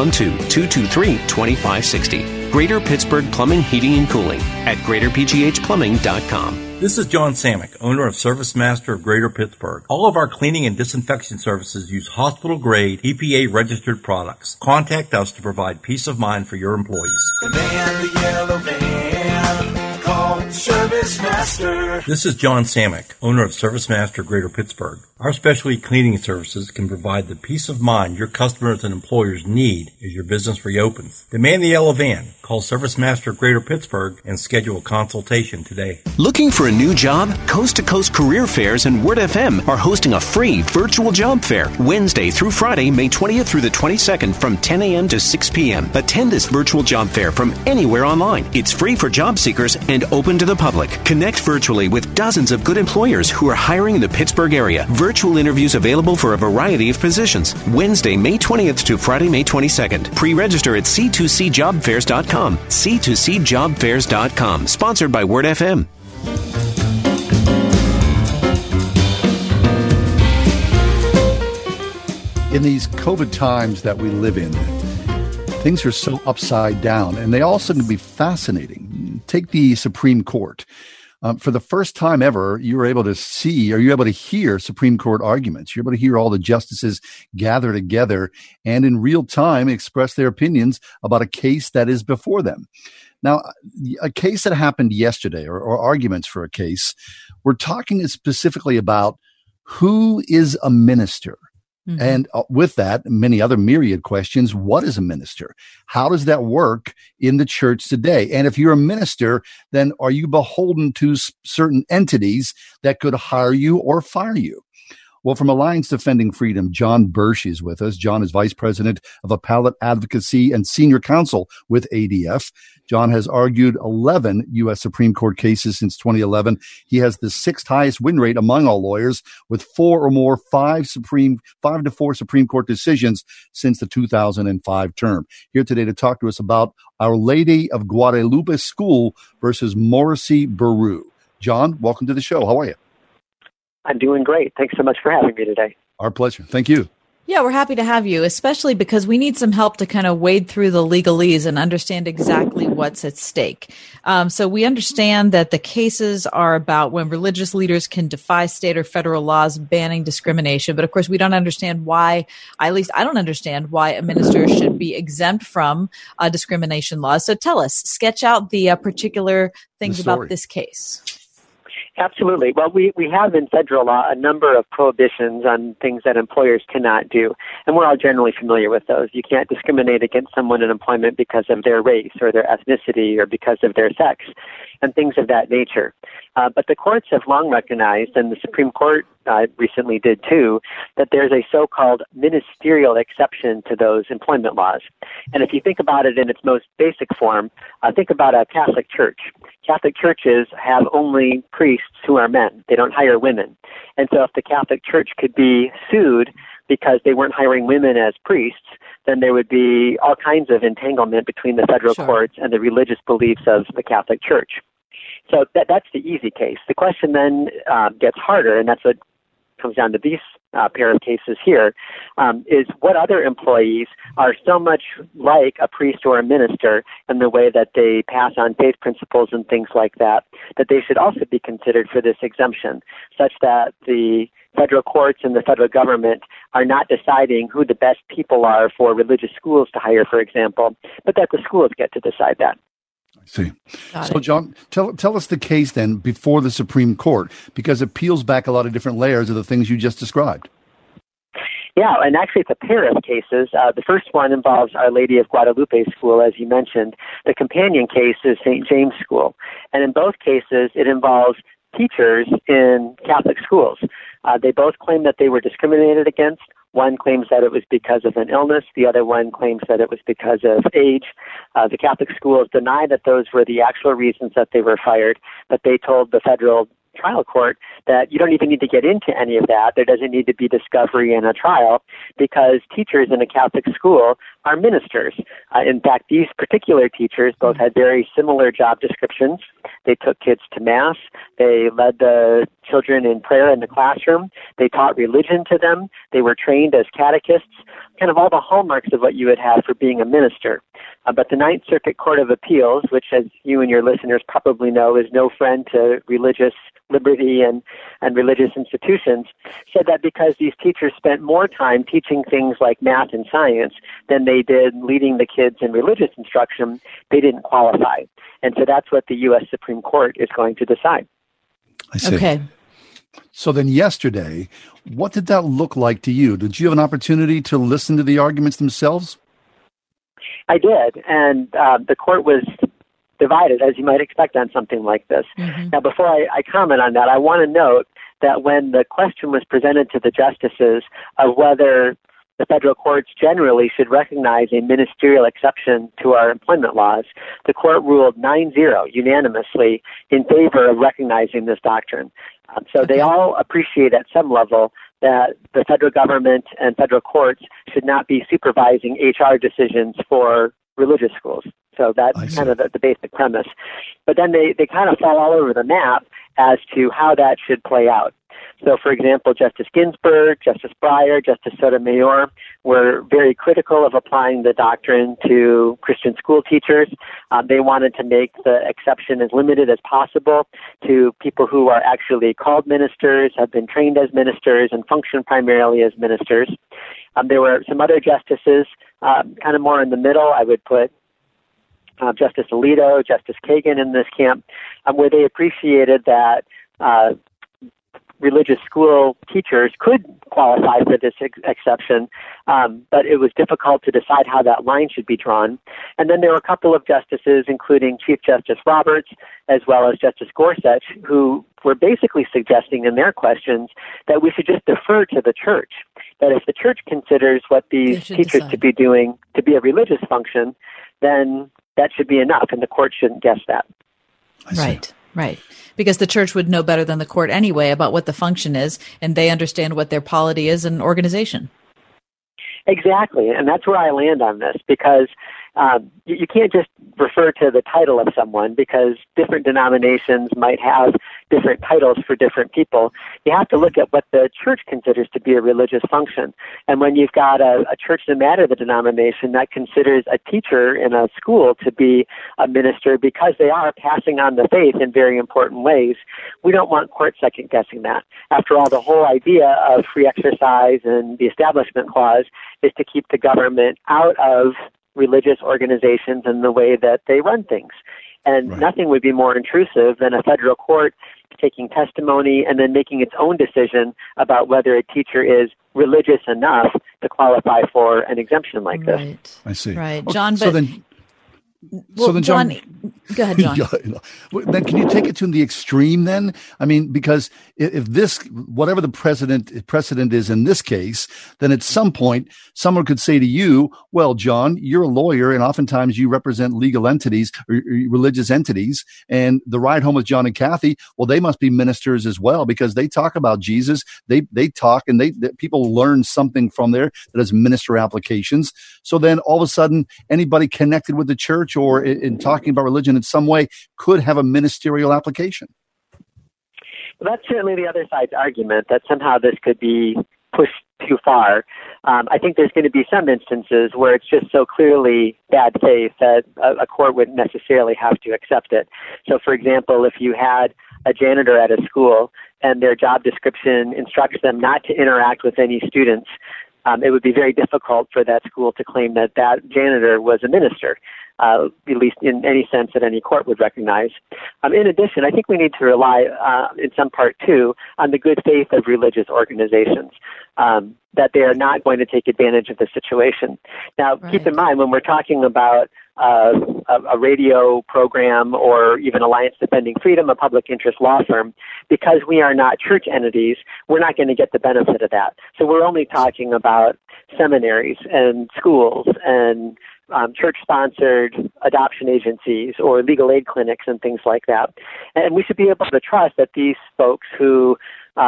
412-223-2560. Greater Pittsburgh Plumbing, Heating, and Cooling at GreaterPGHPlumbing.com. This is John Samick, owner of Service Master of Greater Pittsburgh. All of our cleaning and disinfection services use hospital-grade, EPA-registered products. Contact us to provide peace of mind for your employees. The man, the yellow van, call Service Master. This is John Samick, owner of Service Master of Greater Pittsburgh. Our specialty cleaning services can provide the peace of mind your customers and employers need as your business reopens. Demand the yellow van. Call Service Master of Greater Pittsburgh and schedule a consultation today. Looking for a new job? Coast to Coast Career Fairs and Word FM are hosting a free virtual job fair Wednesday through Friday, May 20th through the 22nd from 10 a.m. to 6 p.m. Attend this virtual job fair from anywhere online. It's free for job seekers and open to the public. Connect virtually with dozens of good employers who are hiring in the Pittsburgh area. Virtual interviews available for a variety of positions. Wednesday, May 20th to Friday, May 22nd. Pre-register at c2cjobfairs.com. c2cjobfairs.com. Sponsored by Word FM. In these COVID times that we live in, things are so upside down, and they also can be fascinating. Take the Supreme Court. For the first time ever, you were able to see, or you're able to hear Supreme Court arguments. You're able to hear all the justices gather together and in real time express their opinions about a case that is before them. Now, a case that happened yesterday, or arguments for a case, we're talking specifically about who is a minister. Mm-hmm. And with that, many other myriad questions. What is a minister? How does that work in the church today? And if you're a minister, then are you beholden to certain entities that could hire you or fire you? Well, from Alliance Defending Freedom, John Birch is with us. John is Vice President of Appellate Advocacy and Senior Counsel with ADF. John has argued 11 U.S. Supreme Court cases since 2011. He has the sixth highest win rate among all lawyers, with 5 to 4 Supreme Court decisions since the 2005 term. Here today to talk to us about Our Lady of Guadalupe School versus Morrissey-Berru. John, welcome to the show. How are you? I'm doing great. Thanks so much for having me today. Our pleasure. Thank you. Yeah, we're happy to have you, especially because we need some help to kind of wade through the legalese and understand exactly what's at stake. So we understand that the cases are about when religious leaders can defy state or federal laws banning discrimination. But of course, we don't understand why, at least I don't understand why a minister should be exempt from discrimination laws. So tell us, sketch out the particular things about this case. Absolutely. Well, we have in federal law a number of prohibitions on things that employers cannot do, and we're all generally familiar with those. You can't discriminate against someone in employment because of their race or their ethnicity or because of their sex, and things of that nature. But the courts have long recognized, and the Supreme Court recently did too, that there's a so-called ministerial exception to those employment laws. And if you think about it in its most basic form, think about a Catholic church. Catholic churches have only priests who are men. They don't hire women. And so if the Catholic Church could be sued because they weren't hiring women as priests, then there would be all kinds of entanglement between the federal courts and the religious beliefs of the Catholic Church. So that's the easy case. The question then gets harder, and that's what comes down to these pair of cases here, is what other employees are so much like a priest or a minister in the way that they pass on faith principles and things like that, that they should also be considered for this exemption, such that the federal courts and the federal government are not deciding who the best people are for religious schools to hire, for example, but that the schools get to decide that. See. So, John, tell us the case then before the Supreme Court, because it peels back a lot of different layers of the things you just described. Yeah, and actually it's a pair of cases. The first one involves Our Lady of Guadalupe School, as you mentioned. The companion case is St. James School. And in both cases, it involves teachers in Catholic schools. They both claim that they were discriminated against. One claims that it was because of an illness. The other one claims that it was because of age. The Catholic schools deny that those were the actual reasons that they were fired, but they told the federal trial court that you don't even need to get into any of that. There doesn't need to be discovery in a trial because teachers in a Catholic school are ministers. In fact, these particular teachers both had very similar job descriptions. They took kids to Mass. They led the children in prayer in the classroom. They taught religion to them. They were trained as catechists, kind of all the hallmarks of what you would have for being a minister. But the Ninth Circuit Court of Appeals, which, as you and your listeners probably know, is no friend to religious liberty and religious institutions, said that because these teachers spent more time teaching things like math and science than they did leading the kids in religious instruction, they didn't qualify. And so that's what the U.S. Supreme Court is going to decide. I see. Okay. So then yesterday, what did that look like to you? Did you have an opportunity to listen to the arguments themselves? I did, and the court was divided, as you might expect on something like this. Mm-hmm. Now, before I comment on that, I want to note that when the question was presented to the justices of whether the federal courts generally should recognize a ministerial exception to our employment laws, the court ruled 9-0 unanimously in favor of recognizing this doctrine. So they all appreciate at some level that the federal government and federal courts should not be supervising HR decisions for religious schools. So that's kind of the basic premise. But then they kind of fall all over the map as to how that should play out. So, for example, Justice Ginsburg, Justice Breyer, Justice Sotomayor were very critical of applying the doctrine to Christian school teachers. They wanted to make the exception as limited as possible to people who are actually called ministers, have been trained as ministers, and function primarily as ministers. There were some other justices, kind of more in the middle. I would put Justice Alito, Justice Kagan in this camp, where they appreciated that religious school teachers could qualify for this exception, but it was difficult to decide how that line should be drawn. And then there were a couple of justices, including Chief Justice Roberts, as well as Justice Gorsuch, who were basically suggesting in their questions that we should just defer to the church, that if the church considers what these teachers to be doing to be a religious function, then that should be enough, and the court shouldn't guess that. Right. Because the church would know better than the court anyway about what the function is, and they understand what their polity is and organization. Exactly, and that's where I land on this, because you can't just refer to the title of someone, because different denominations might have different titles for different people. You have to look at what the church considers to be a religious function. And when you've got a church, no matter the denomination, that considers a teacher in a school to be a minister because they are passing on the faith in very important ways, we don't want court second-guessing that. After all, the whole idea of free exercise and the Establishment Clause is to keep the government out of religious organizations and the way that they run things. And nothing would be more intrusive than a federal court taking testimony and then making its own decision about whether a teacher is religious enough to qualify for an exemption like this. I see. Right. Okay, John, so then John, go ahead, John. Then can you take it to the extreme then? I mean, because if this, whatever the precedent is in this case, then at some point, someone could say to you, well, John, you're a lawyer and oftentimes you represent legal entities or religious entities, and the Ride Home with John and Kathy, well, they must be ministers as well because they talk about Jesus. They talk and people learn something from there that has minister applications. So then all of a sudden, anybody connected with the church or in talking about religion in some way could have a ministerial application. Well, that's certainly the other side's argument, that somehow this could be pushed too far. I think there's going to be some instances where it's just so clearly bad faith that a court wouldn't necessarily have to accept it. So, for example, if you had a janitor at a school and their job description instructs them not to interact with any students, it would be very difficult for that school to claim that that janitor was a minister, at least in any sense that any court would recognize. In addition, I think we need to rely, in some part too, on the good faith of religious organizations, that they are not going to take advantage of the situation. Now, keep in mind, when we're talking about a radio program or even Alliance Defending Freedom, a public interest law firm, because we are not church entities, we're not going to get the benefit of that. So we're only talking about seminaries and schools and church-sponsored adoption agencies or legal aid clinics and things like that. And we should be able to trust that these folks who,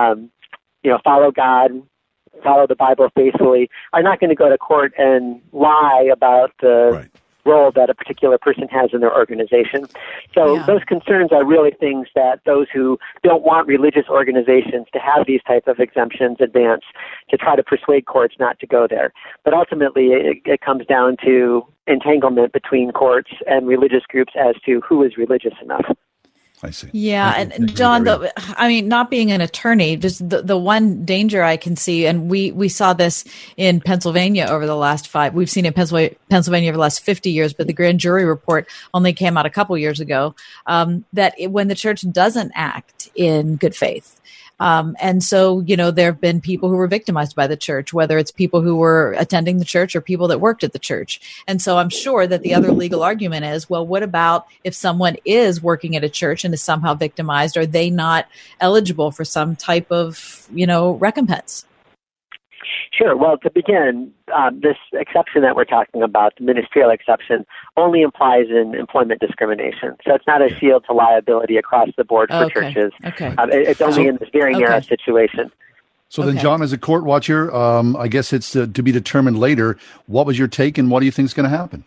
follow God, follow the Bible faithfully, are not going to go to court and lie about the role that a particular person has in their organization. So those concerns are really things that those who don't want religious organizations to have these type of exemptions advance to try to persuade courts not to go there. But ultimately, it comes down to entanglement between courts and religious groups as to who is religious enough. I see. Yeah, and John, not being an attorney, just the one danger I can see, and we saw this in Pennsylvania over the last we've seen it in Pennsylvania over the last 50 years, but the grand jury report only came out a couple years ago, that when the church doesn't act in good faith, and so, there have been people who were victimized by the church, whether it's people who were attending the church or people that worked at the church. And so I'm sure that the other legal argument is, well, what about if someone is working at a church and is somehow victimized? Are they not eligible for some type of, recompense? Sure. Well, to begin, this exception that we're talking about, the ministerial exception, only applies in employment discrimination. So it's not a shield to liability across the board for churches. Okay. It's only in this very narrow situation. So then, John, as a court watcher, I guess it's to be determined later. What was your take, and what do you think is going to happen?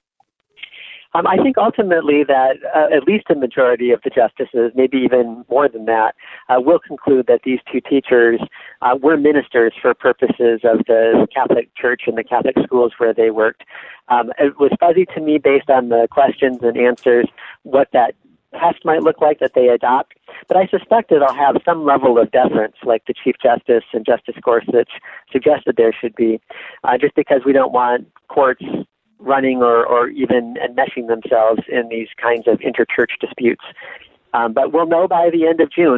I think ultimately that at least a majority of the justices, maybe even more than that, will conclude that these two teachers were ministers for purposes of the Catholic Church and the Catholic schools where they worked. It was fuzzy to me based on the questions and answers what that test might look like that they adopt, but I suspect it'll have some level of deference like the Chief Justice and Justice Gorsuch suggested there should be, just because we don't want courts running or even enmeshing themselves in these kinds of interchurch disputes. But we'll know by the end of June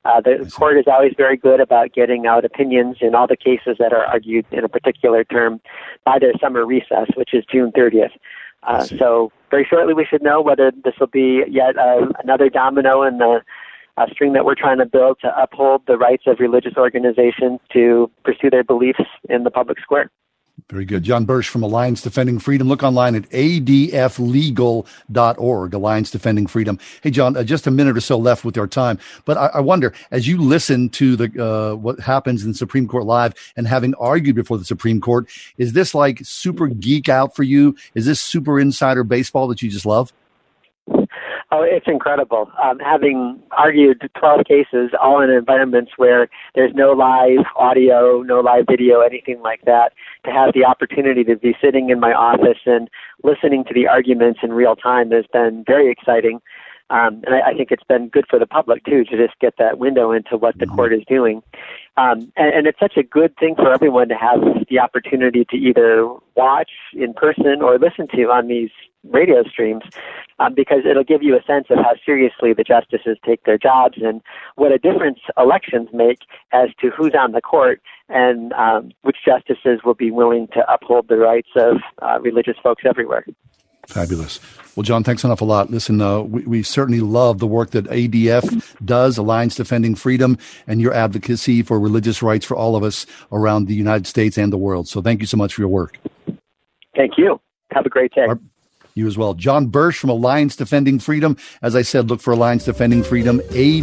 The court is always very good about getting out opinions in all the cases that are argued in a particular term by their summer recess, which is June 30th. So very shortly we should know whether this will be yet another domino in the string that we're trying to build to uphold the rights of religious organizations to pursue their beliefs in the public square. Very good. John Birch from Alliance Defending Freedom. Look online at adflegal.org, Alliance Defending Freedom. Hey, John, just a minute or so left with our time. But I wonder, as you listen to the what happens in Supreme Court Live and having argued before the Supreme Court, is this like super geek out for you? Is this super insider baseball that you just love? Oh, it's incredible. Having argued 12 cases, all in environments where there's no live audio, no live video, anything like that, to have the opportunity to be sitting in my office and listening to the arguments in real time has been very exciting. And I think it's been good for the public, too, to just get that window into what the court is doing. And it's such a good thing for everyone to have the opportunity to either watch in person or listen to on these radio streams, because it'll give you a sense of how seriously the justices take their jobs and what a difference elections make as to who's on the court and which justices will be willing to uphold the rights of religious folks everywhere. Fabulous. Well, John, thanks an awful lot. Listen, we certainly love the work that ADF does, Alliance Defending Freedom, and your advocacy for religious rights for all of us around the United States and the world. So thank you so much for your work. Thank you. Have a great day. You as well. John Birch from Alliance Defending Freedom. As I said, look for Alliance Defending Freedom,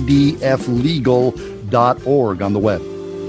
adflegal.org on the web.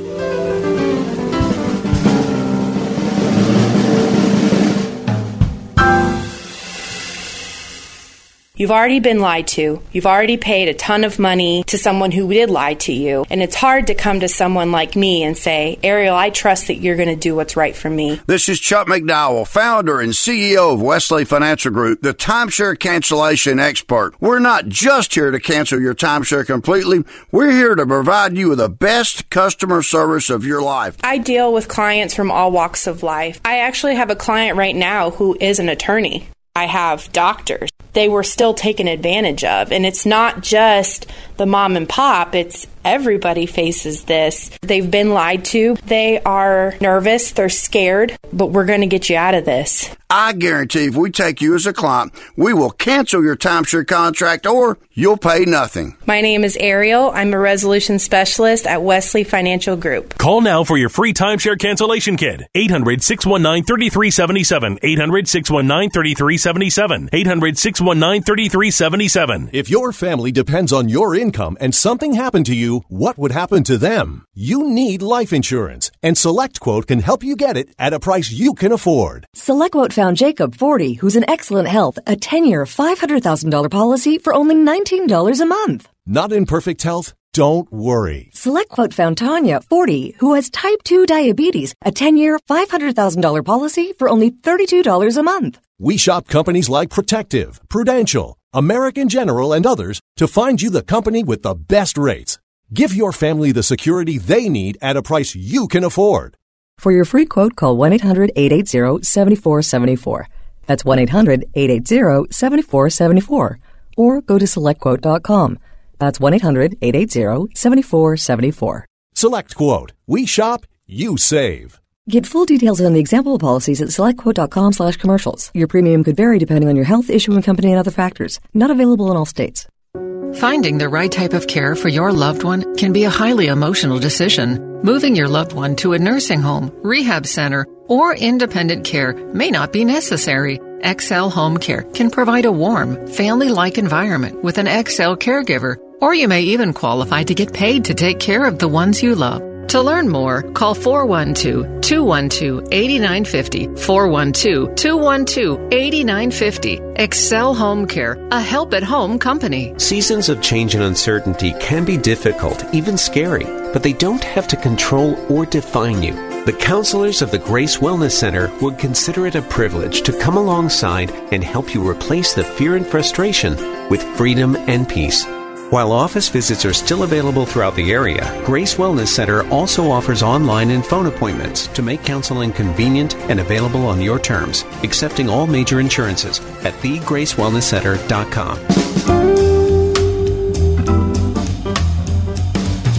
You've already been lied to. You've already paid a ton of money to someone who did lie to you. And it's hard to come to someone like me and say, Ariel, I trust that you're going to do what's right for me. This is Chuck McDowell, founder and CEO of Wesley Financial Group, the timeshare cancellation expert. We're not just here to cancel your timeshare completely. We're here to provide you with the best customer service of your life. I deal with clients from all walks of life. I actually have a client right now who is an attorney. I have doctors. They were still taken advantage of. And it's not just the mom and pop. It's everybody faces this. They've been lied to. They are nervous. They're scared. But we're going to get you out of this. I guarantee if we take you as a client, we will cancel your timeshare contract or you'll pay nothing. My name is Ariel. I'm a resolution specialist at Wesley Financial Group. Call now for your free timeshare cancellation kit. 800-619-3377. 800-619-3377. 800-619-3377. If your family depends on your income and something happened to you, what would happen to them? You need life insurance, and SelectQuote can help you get it at a price you can afford. SelectQuote found Jacob, 40, who's in excellent health, a 10-year, $500,000 policy for only $19 a month. Not in perfect health? Don't worry. SelectQuote found Tanya, 40, who has type 2 diabetes, a 10-year, $500,000 policy for only $32 a month. We shop companies like Protective, Prudential, American General, and others to find you the company with the best rates. Give your family the security they need at a price you can afford. For your free quote, call 1-800-880-7474. That's 1-800-880-7474. Or go to SelectQuote.com. That's 1-800-880-7474. SelectQuote. We shop, you save. Get full details on the example policies at SelectQuote.com/commercials. Your premium could vary depending on your health, issuing company, and other factors. Not available in all states. Finding the right type of care for your loved one can be a highly emotional decision. Moving your loved one to a nursing home, rehab center, or independent care may not be necessary. XL Home Care can provide a warm, family-like environment with an XL caregiver, or you may even qualify to get paid to take care of the ones you love. To learn more, call 412-212-8950, 412-212-8950. Excel Home Care, a help-at-home company. Seasons of change and uncertainty can be difficult, even scary, but they don't have to control or define you. The counselors of the Grace Wellness Center would consider it a privilege to come alongside and help you replace the fear and frustration with freedom and peace. While office visits are still available throughout the area, Grace Wellness Center also offers online and phone appointments to make counseling convenient and available on your terms, accepting all major insurances at thegracewellnesscenter.com.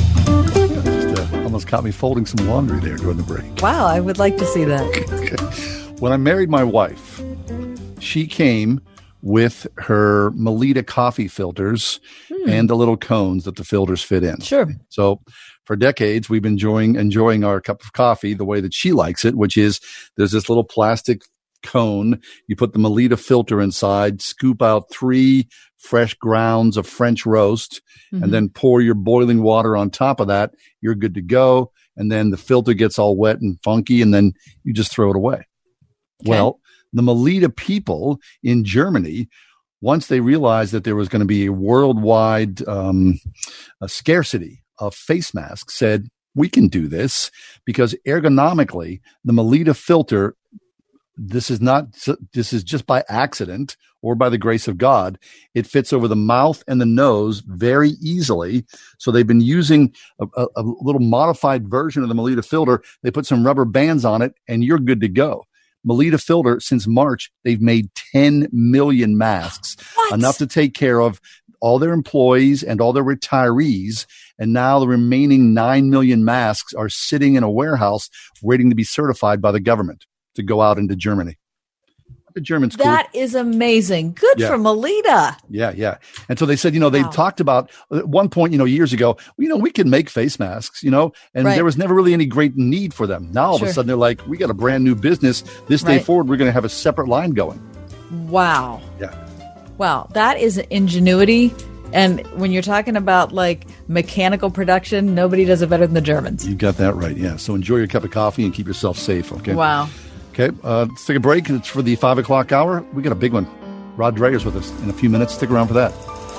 almost caught me folding some laundry there during the break. Wow, I would like to see that. Okay. When I married my wife, she came with her Melita coffee filters and the little cones that the filters fit in. Sure. So for decades, we've been enjoying our cup of coffee the way that she likes it, which is there's this little plastic cone. You put the Melita filter inside, scoop out 3 fresh grounds of French roast, and then pour your boiling water on top of that. You're good to go. And then the filter gets all wet and funky, and then you just throw it away. Okay. Well, the Melita people in Germany, once they realized that there was going to be a worldwide a scarcity of face masks, said, we can do this because ergonomically, the Melita filter, this is just by accident or by the grace of God. It fits over the mouth and the nose very easily. So they've been using a little modified version of the Melita filter. They put some rubber bands on it and you're good to go. Melita filter, since March, they've made 10 million masks, enough to take care of all their employees and all their retirees. And now the remaining 9 million masks are sitting in a warehouse waiting to be certified by the government to go out into Germany. The Germans. That is amazing. Good for Melita. Yeah. And so they said, they talked about at one point, years ago, we can make face masks, and there was never really any great need for them. Now all of a sudden they're like, we got a brand new business. This day forward, we're going to have a separate line going. Wow. Yeah. Wow. That is ingenuity. And when you're talking about like mechanical production, nobody does it better than the Germans. You got that right. Yeah. So enjoy your cup of coffee and keep yourself safe. Okay. Wow. Okay, let's take a break. It's for the 5 o'clock hour. We got a big one. Rod Dreher's with us in a few minutes. Stick around for that.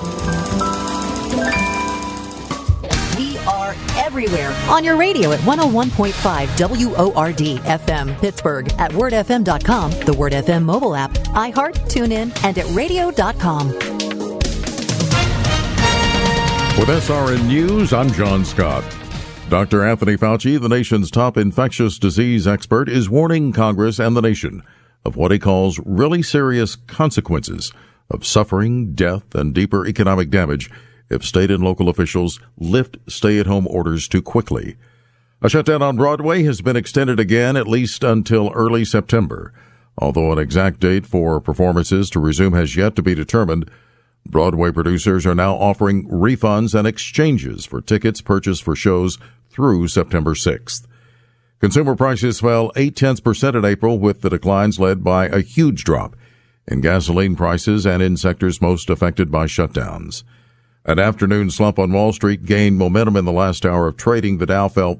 We are everywhere on your radio at 101.5 WORD FM Pittsburgh, at wordfm.com, the Word FM mobile app, iHeart, TuneIn, and at radio.com. With SRN News, I'm John Scott. Dr. Anthony Fauci, the nation's top infectious disease expert, is warning Congress and the nation of what he calls really serious consequences of suffering, death, and deeper economic damage if state and local officials lift stay-at-home orders too quickly. A shutdown on Broadway has been extended again at least until early September. Although an exact date for performances to resume has yet to be determined, Broadway producers are now offering refunds and exchanges for tickets purchased for shows through September 6th. Consumer prices fell 0.8% in April, with the declines led by a huge drop in gasoline prices and in sectors most affected by shutdowns. An afternoon slump on Wall Street gained momentum in the last hour of trading. The Dow fell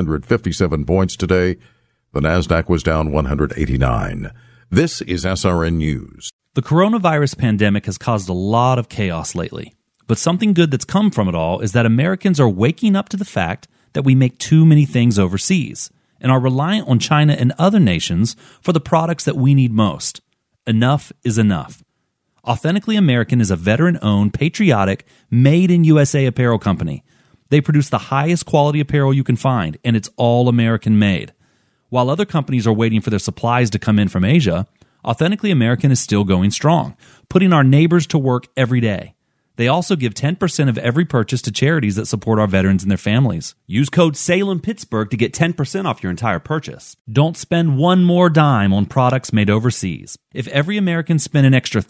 457 points today. The Nasdaq was down 189. This is SRN News. The coronavirus pandemic has caused a lot of chaos lately. But something good that's come from it all is that Americans are waking up to the fact that we make too many things overseas and are reliant on China and other nations for the products that we need most. Enough is enough. Authentically American is a veteran-owned, patriotic, made-in-USA apparel company. They produce the highest quality apparel you can find, and it's all American-made. While other companies are waiting for their supplies to come in from Asia, Authentically American is still going strong, putting our neighbors to work every day. They also give 10% of every purchase to charities that support our veterans and their families. Use code SALEMPittsburgh to get 10% off your entire purchase. Don't spend one more dime on products made overseas. If every American spent an extra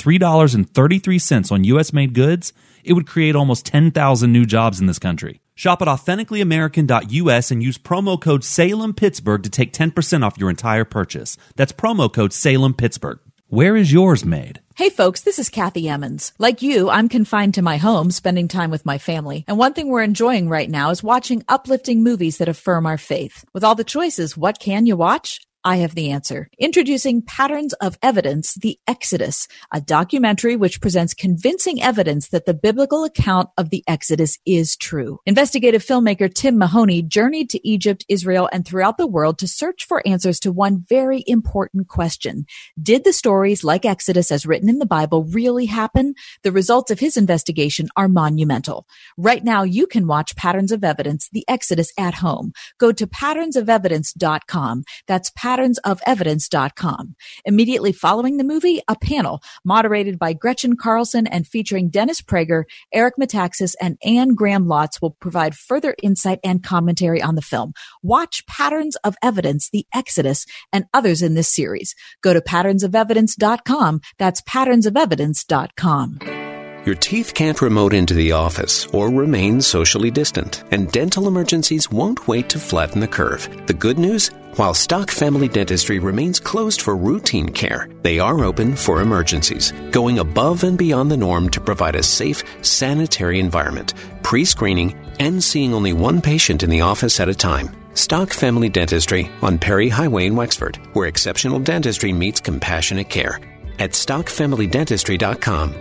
$3.33 on U.S.-made goods, it would create almost 10,000 new jobs in this country. Shop at authenticallyamerican.us and use promo code SALEMPittsburgh to take 10% off your entire purchase. That's promo code SALEMPittsburgh. Where is yours made? Hey folks, this is Kathy Emmons. Like you, I'm confined to my home, spending time with my family. And one thing we're enjoying right now is watching uplifting movies that affirm our faith. With all the choices, what can you watch? I have the answer. Introducing Patterns of Evidence, The Exodus, a documentary which presents convincing evidence that the biblical account of the Exodus is true. Investigative filmmaker Tim Mahoney journeyed to Egypt, Israel, and throughout the world to search for answers to one very important question. Did the stories like Exodus as written in the Bible really happen? The results of his investigation are monumental. Right now, you can watch Patterns of Evidence, The Exodus at home. Go to patternsofevidence.com. That's patternsofevidence.com. patternsofelvidence.com. Immediately following the movie, a panel moderated by Gretchen Carlson and featuring Dennis Prager, Eric Metaxas, and Anne Graham Lotz will provide further insight and commentary on the film. Watch Patterns of Evidence, The Exodus, and others in this series. Go to patternsofelvidence.com. That's patternsofelvidence.com. Your teeth can't remote into the office or remain socially distant, and dental emergencies won't wait to flatten the curve. The good news? While Stock Family Dentistry remains closed for routine care, they are open for emergencies, going above and beyond the norm to provide a safe, sanitary environment, pre-screening, and seeing only one patient in the office at a time. Stock Family Dentistry on Perry Highway in Wexford, where exceptional dentistry meets compassionate care. At StockFamilyDentistry.com.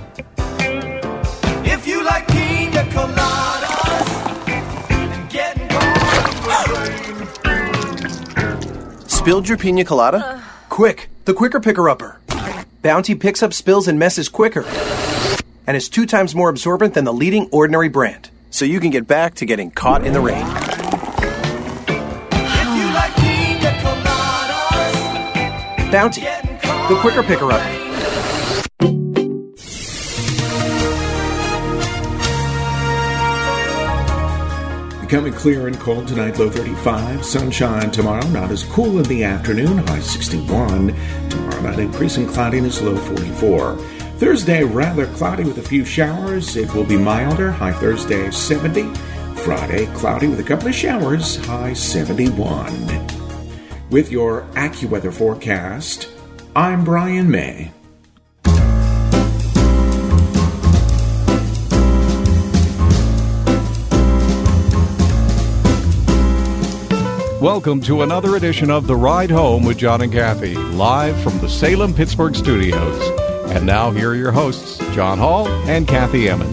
If you like pina coladas and getting Spilled your pina colada? Quick, the Quicker Picker-Upper. Bounty picks up spills and messes quicker and is 2 times more absorbent than the leading Ordinary brand, so you can get back to getting caught in the rain. If you like pina coladas, Bounty, the Quicker Picker-Upper. Becoming clear and cold tonight, low 35. Sunshine tomorrow, not as cool in the afternoon, high 61. Tomorrow night, increasing cloudiness, low 44. Thursday, rather cloudy with a few showers. It will be milder, high Thursday, 70. Friday, cloudy with a couple of showers, high 71. With your AccuWeather forecast, I'm Brian May. Welcome to another edition of The Ride Home with John and Kathy, live from the Salem-Pittsburgh studios. And now here are your hosts, John Hall and Kathy Emmons.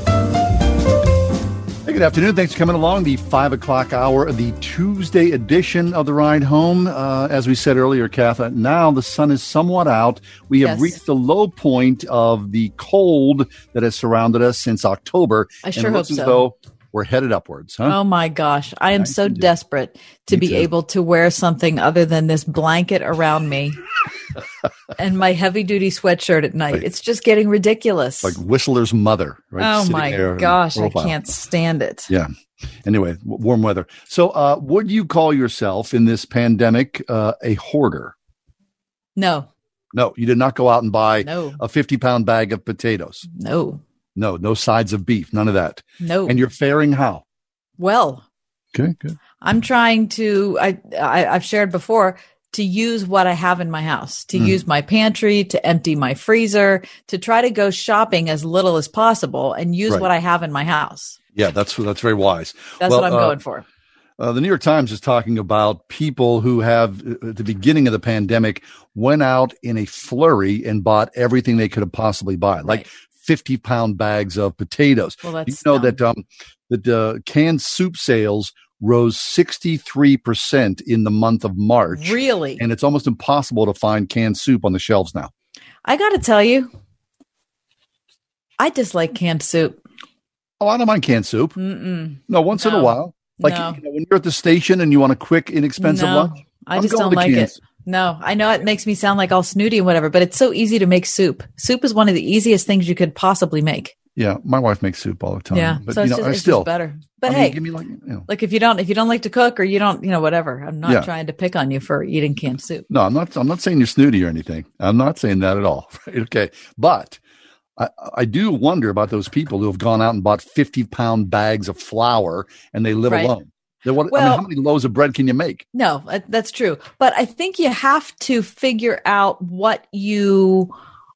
Hey, good afternoon. Thanks for coming along. The 5 o'clock hour of the Tuesday edition of The Ride Home. As we said earlier, Kathy, now the sun is somewhat out. We have reached the low point of the cold that has surrounded us since October. I sure hope so. As though we're headed upwards, huh? Oh my gosh. I am so desperate to be able to wear something other than this blanket around me and my heavy duty sweatshirt at night. It's just getting ridiculous. Like Whistler's mother, right? Oh my gosh. I can't stand it. Yeah. Anyway, warm weather. So, would you call yourself in this pandemic a hoarder? No. No, you did not go out and buy a 50-pound bag of potatoes. No sides of beef, none of that. No. And you're faring how? Well. Okay, good. I'm trying to, I've shared before, to use what I have in my house, to use my pantry, to empty my freezer, to try to go shopping as little as possible and use what I have in my house. Yeah, that's very wise. That's what I'm going for. The New York Times is talking about people who have, at the beginning of the pandemic, went out in a flurry and bought everything they could have possibly bought, like 50-pound bags of potatoes. Well, that's that canned soup sales rose 63% in the month of March. Really? And it's almost impossible to find canned soup on the shelves now. I got to tell you, I dislike canned soup. Oh, I don't mind canned soup. Mm-mm. No, once in a while. Like when you're at the station and you want a quick, inexpensive lunch. I just don't like it. No, I know it makes me sound like all snooty and whatever, but it's so easy to make soup. Soup is one of the easiest things you could possibly make. Yeah, my wife makes soup all the time. Yeah, but so it's just better. But hey, give me like if you don't like to cook or you don't, whatever. I'm not trying to pick on you for eating canned soup. No, I'm not saying you're snooty or anything. I'm not saying that at all. Right? Okay, but I do wonder about those people who have gone out and bought 50-pound bags of flour and they live alone. How many loaves of bread can you make? No, that's true. But I think you have to figure out what you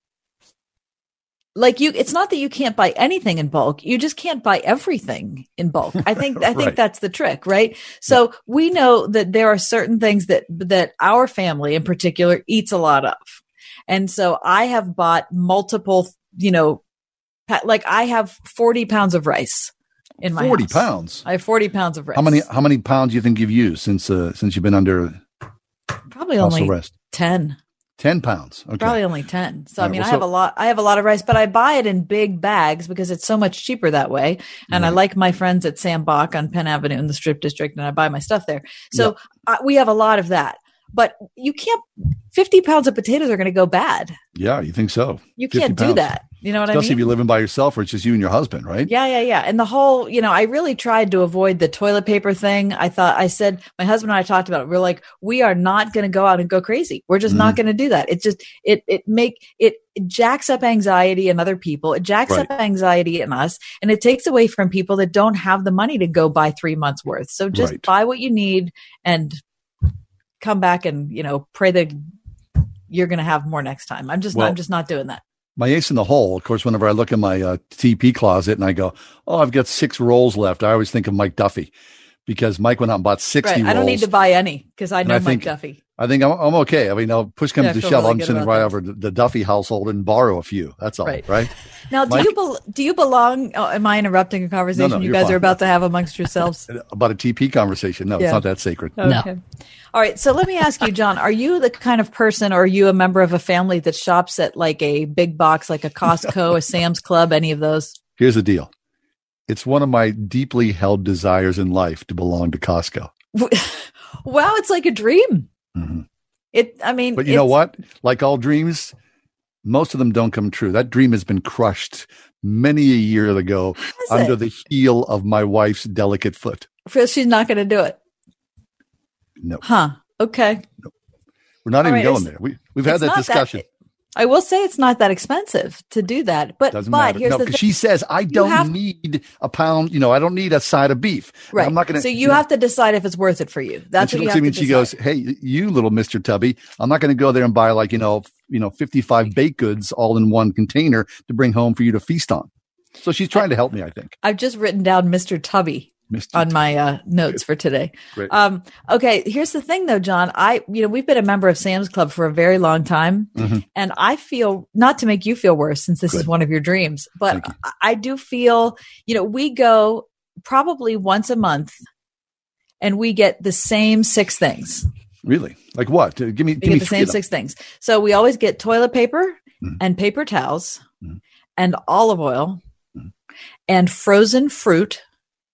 like. It's not that you can't buy anything in bulk. You just can't buy everything in bulk. I think that's the trick, right? So we know that there are certain things that our family in particular eats a lot of. And so I have bought multiple, like I have 40 pounds of rice. In my 40 house. pounds. I have 40 pounds of rice. How many pounds do you think you've used since you've been under probably only arrest? 10. 10 pounds. Okay. Probably only 10. So I have a lot. I have a lot of rice, but I buy it in big bags because it's so much cheaper that way. And I like my friends at Sam Bach on Penn Avenue in the Strip District, and I buy my stuff there. So we have a lot of that. but you can't. 50 pounds of potatoes are going to go bad. Yeah, you think so? You can't do that. You know what I mean? Especially if you're living by yourself or it's just you and your husband, right? Yeah. And the whole, I really tried to avoid the toilet paper thing. I said, my husband and I talked about it. We're like, we are not going to go out and go crazy. We're just not going to do that. It just, it jacks up anxiety in other people. It jacks up anxiety in us, and it takes away from people that don't have the money to go buy 3 months worth. So just buy what you need and come back and, pray that you're going to have more next time. I'm just not doing that. My ace in the hole, of course, whenever I look in my TP closet and I go, oh, I've got 6 rolls left, I always think of Mike Duffy, because Mike went out and bought 60 rolls. I don't need to buy any because I know Mike Duffy. I think I'm okay. I mean, push comes to shove, I'm sitting right over the Duffy household and borrow a few. That's all, right? Now, do you belong? Oh, am I interrupting a conversation No, you guys are about to have amongst yourselves? About a TP conversation? No, it's not that sacred. Okay. No. All right. So let me ask you, John, are you the kind of person, or are you a member of a family that shops at like a big box, like a Costco, a Sam's Club, any of those? Here's the deal. It's one of my deeply held desires in life to belong to Costco. Wow. It's like a dream. Mm-hmm. But you know what? Like all dreams, most of them don't come true. That dream has been crushed many a year ago under the heel of my wife's delicate foot. She's not going to do it. No. Huh. Okay. No. We're not even going there. We've had that discussion. I will say it's not that expensive to do that, but doesn't matter. Here's the thing. She says I don't need a pound. I don't need a side of beef. Right. I'm not going to. So you have to decide if it's worth it for you. That's what you have to decide. She goes, "Hey, you little Mr. Tubby, I'm not going to go there and buy 55 baked goods all in one container to bring home for you to feast on." So she's trying to help me, I think. I've just written down Mr. Tubby on my notes for today. Great. Okay. Here's the thing though, John, we've been a member of Sam's Club for a very long time, and I feel, not to make you feel worse since this is one of your dreams, but I do feel, we go probably once a month and we get the same 6 things. Really? Like what? Give me the same 6 things. So we always get toilet paper and paper towels and olive oil and frozen fruit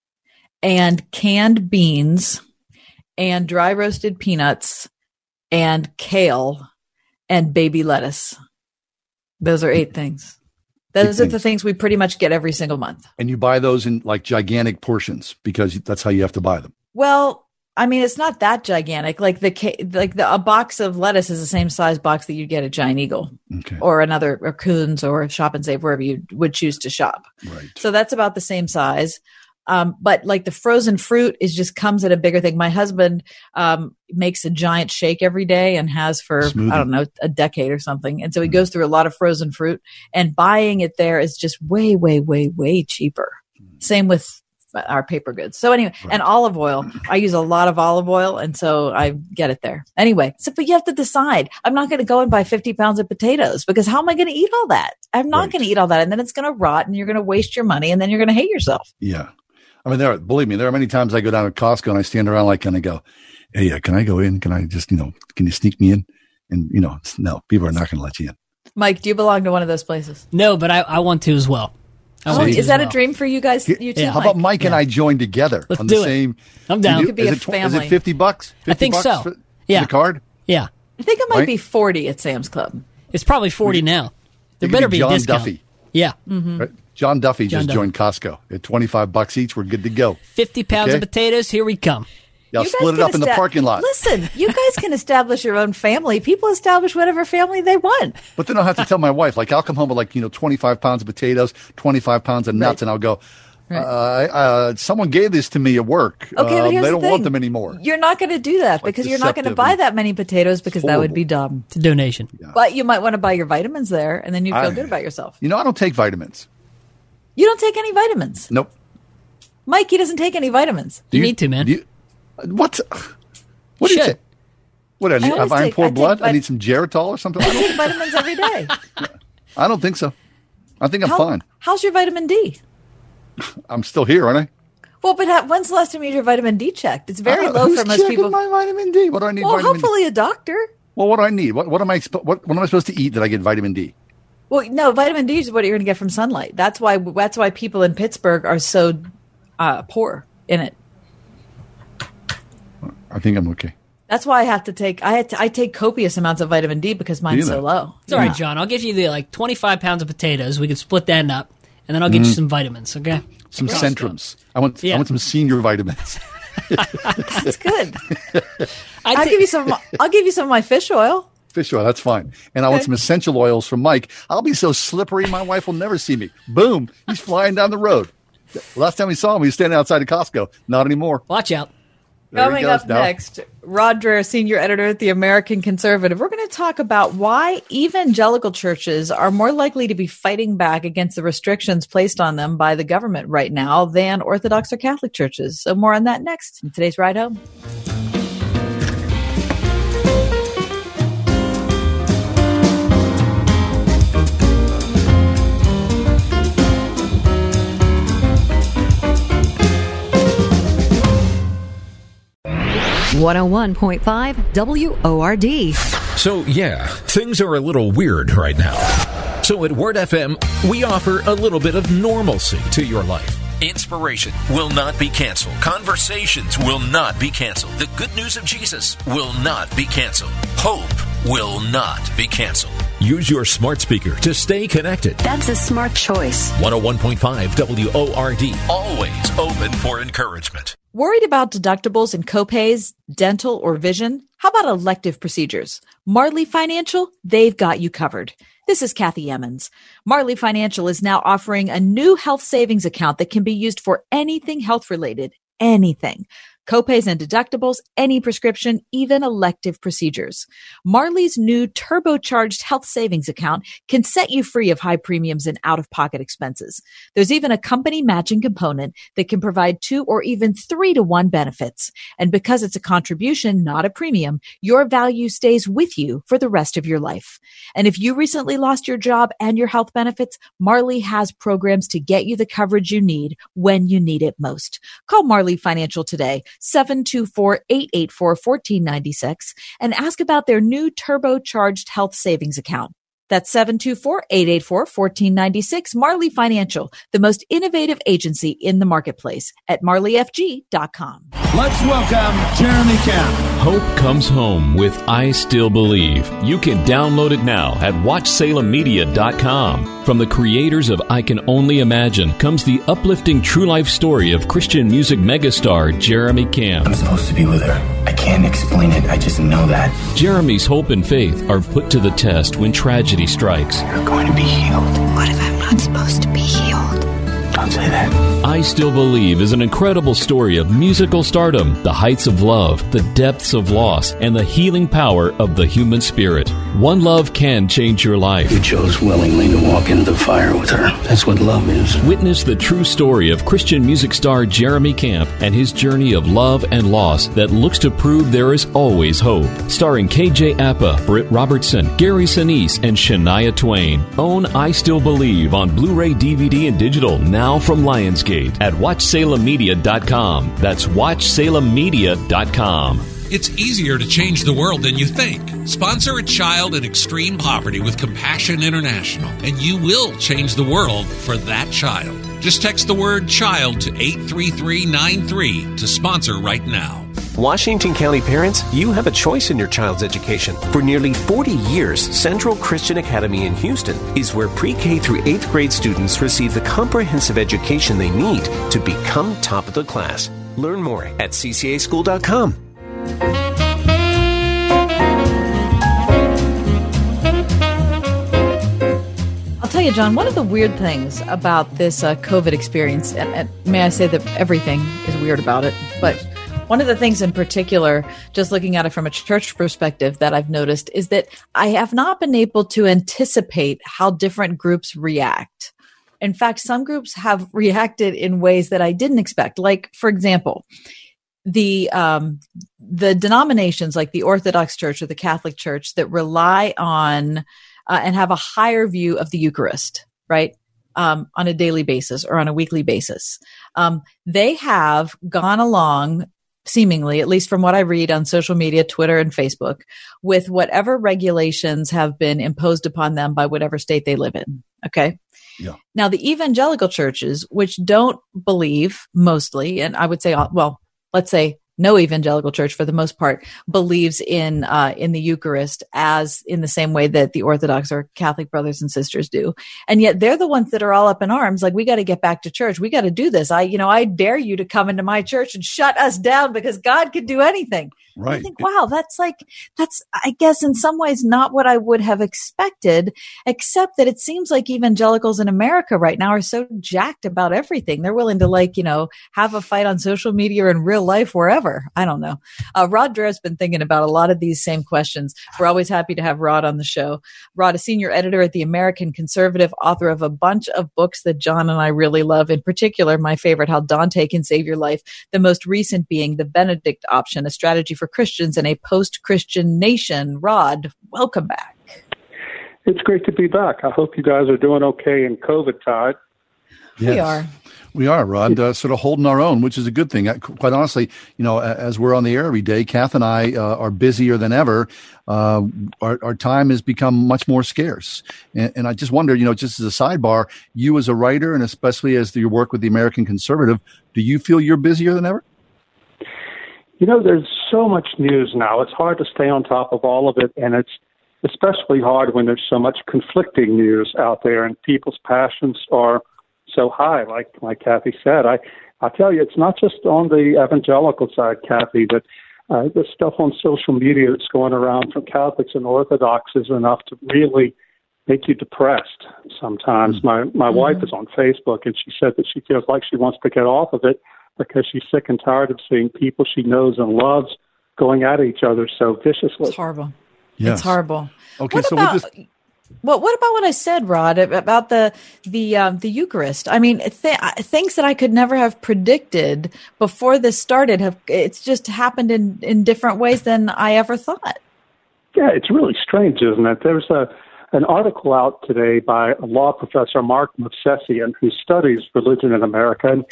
and canned beans and dry roasted peanuts and kale and baby lettuce. Those are 8 things. Those are the things we pretty much get every single month. And you buy those in like gigantic portions because that's how you have to buy them. Well, I mean, it's not that gigantic. Like a box of lettuce is the same size box that you get at Giant Eagle or Coons or Shop and Save, wherever you would choose to shop. Right. So that's about the same size. But like the frozen fruit just comes at a bigger thing. My husband makes a giant shake every day and has for, I don't know, a decade or something. And so he goes through a lot of frozen fruit, and buying it there is just way, way, way, way cheaper. Same with our paper goods. So anyway, and olive oil. I use a lot of olive oil, and so I get it there. Anyway, but you have to decide. I'm not going to go and buy 50 pounds of potatoes because how am I going to eat all that? I'm not going to eat all that. And then it's going to rot and you're going to waste your money and then you're going to hate yourself. Yeah. I mean, believe me, there are many times I go down to Costco and I stand around like, and I go, hey, can I go in? Can I just, can you sneak me in? And, no, people are not going to let you in. Mike, do you belong to one of those places? No, but I want to as well. Is that a dream for you guys? You too, how about Mike and I join together on the same? I'm down. It could be a family. Is it $50? I think so. For the card? Yeah. I think it might be 40 at Sam's Club. It's probably 40 now. There better be a discount. Duffy. Yeah. Mm-hmm. Right? John Duffy joined Costco at $25 each. We're good to go. 50 pounds of potatoes. Here we come. Y'all split it up in the parking lot. Listen, you guys can establish your own family. People establish whatever family they want. But then I'll have to tell my wife, like, I'll come home with 25 pounds of potatoes, 25 pounds of nuts, and I'll go, someone gave this to me at work. Okay, but here's they don't the thing. want them anymore. You're not going to do that because you're not going to buy that many potatoes because that would be dumb. It's a donation. Yeah. But you might want to buy your vitamins there, and then you feel good about yourself. I don't take vitamins. You don't take any vitamins? Nope. Mike, he doesn't take any vitamins. You need to, man. What? What do you take? What, I have iron poor blood? I need some Geritol or something? I take vitamins every day. I don't think so. I think I'm fine. How's your vitamin D? I'm still here, aren't I? Well, but when's the last time you had your vitamin D checked? It's very low for most people. My vitamin D? What do I need? Well, hopefully a doctor. Well, what do I need? What am I supposed to eat that I get vitamin D? Well, no, vitamin D is what you're going to get from sunlight. That's why people in Pittsburgh are so poor in it. I think I'm okay. That's why I take copious amounts of vitamin D because mine's so low. It's all right, John. I'll give you the 25 pounds of potatoes. We can split that up, and then I'll get you some vitamins. Okay. Some Centrums. I want some senior vitamins. That's good. I'll give you some of my fish oil. Fish oil, that's fine. And I want some essential oils from Mike. I'll be so slippery, my wife will never see me. Boom, he's flying down the road. Last time we saw him, he was standing outside of Costco. Not anymore. Watch out. Coming up next, Rod Dreher, senior editor at the American Conservative. We're going to talk about why evangelical churches are more likely to be fighting back against the restrictions placed on them by the government right now than Orthodox or Catholic churches. So more on that next in today's Ride Home. WORD. So yeah, things are a little weird right now. So at Word FM, we offer a little bit of normalcy to your life. Inspiration will not be canceled. Conversations will not be canceled. The good news of Jesus will not be canceled. Hope will not be canceled. Use your smart speaker to stay connected. That's a smart choice. 101.5 WORD. Always open for encouragement. Worried about deductibles and copays, dental or vision? How about elective procedures? Marley Financial, they've got you covered. This is Kathy Emmons. Marley Financial is now offering a new health savings account that can be used for anything health related, anything. Copays and deductibles, any prescription, even elective procedures. Marley's new turbocharged health savings account can set you free of high premiums and out-of-pocket expenses. There's even a company matching component that can provide 2 or even 3-to-1 benefits. And because it's a contribution, not a premium, your value stays with you for the rest of your life. And if you recently lost your job and your health benefits, Marley has programs to get you the coverage you need when you need it most. Call Marley Financial today, 724-884-1496, and ask about their new turbocharged health savings account. That's 724-884-1496. Marley Financial, the most innovative agency in the marketplace at marleyfg.com. Let's welcome Jeremy Camp. Hope comes home with I Still Believe. You can download it now at WatchSalemMedia.com. From the creators of I Can Only Imagine comes the uplifting true life story of Christian music megastar Jeremy Camp. I'm supposed to be with her. I can't explain it. I just know that. Jeremy's hope and faith are put to the test when tragedy strikes. You're going to be healed. What if I'm not supposed to be healed? Don't say that. I Still Believe is an incredible story of musical stardom, the heights of love, the depths of loss, and the healing power of the human spirit. One love can change your life. You chose willingly to walk into the fire with her. That's what love is. Witness the true story of Christian music star Jeremy Camp and his journey of love and loss that looks to prove there is always hope. Starring KJ Apa, Britt Robertson, Gary Sinise, and Shania Twain. Own I Still Believe on Blu-ray, DVD, and digital now from Lionsgate at WatchSalemMedia.com. That's WatchSalemMedia.com. It's easier to change the world than you think. Sponsor a child in extreme poverty with Compassion International, and you will change the world for that child. Just text the word CHILD to 83393 to sponsor right now. Washington County parents, you have a choice in your child's education. For nearly 40 years, Central Christian Academy in Houston is where pre-K through 8th grade students receive the comprehensive education they need to become top of the class. Learn more at ccaschool.com. I'll tell you, John, one of the weird things about this COVID experience, and may I say that everything is weird about it, but one of the things in particular, just looking at it from a church perspective that I've noticed is that I have not been able to anticipate how different groups react. In fact, some groups have reacted in ways that I didn't expect. Like, for example, the denominations like the Orthodox Church or the Catholic Church that rely on and have a higher view of the Eucharist, right? On a daily basis or on a weekly basis. They have gone along, seemingly, at least from what I read on social media, Twitter and Facebook, with whatever regulations have been imposed upon them by whatever state they live in. Okay. Yeah. Now, the evangelical churches, which don't believe mostly, and I would say, well, let's say no evangelical church for the most part believes in the Eucharist as in the same way that the Orthodox or Catholic brothers and sisters do. And yet they're the ones that are all up in arms. Like, we got to get back to church. We got to do this. I dare you to come into my church and shut us down because God can do anything. Right. I think, wow, that's, I guess, in some ways not what I would have expected, except that it seems like evangelicals in America right now are so jacked about everything. They're willing to have a fight on social media or in real life, wherever. I don't know. Rod Dreher's been thinking about a lot of these same questions. We're always happy to have Rod on the show. Rod, a senior editor at the American Conservative, author of a bunch of books that John and I really love. In particular, my favorite, How Dante Can Save Your Life. The most recent being The Benedict Option, a strategy for Christians in a post-Christian nation. Rod, welcome back. It's great to be back. I hope you guys are doing okay in COVID time. Yes. We are, Rod, sort of holding our own, which is a good thing. Quite honestly, as we're on the air every day, Kath and I are busier than ever. Our time has become much more scarce. And I just wonder, just as a sidebar, you as a writer and especially as you work with the American Conservative, do you feel you're busier than ever? There's so much news now. It's hard to stay on top of all of it, and it's especially hard when there's so much conflicting news out there and people's passions are so high, like Kathy said. I tell you, it's not just on the evangelical side, Kathy, but the stuff on social media that's going around from Catholics and Orthodox is enough to really make you depressed sometimes. My wife is on Facebook, and she said that she feels like she wants to get off of it because she's sick and tired of seeing people she knows and loves going at each other so viciously. It's horrible. Yes. It's horrible. Okay, what about what I said, Rod, about the Eucharist? I mean, things that I could never have predicted before this started it's just happened in different ways than I ever thought. Yeah, it's really strange, isn't it? There's an article out today by a law professor, Mark Movsesian, who studies religion in America, and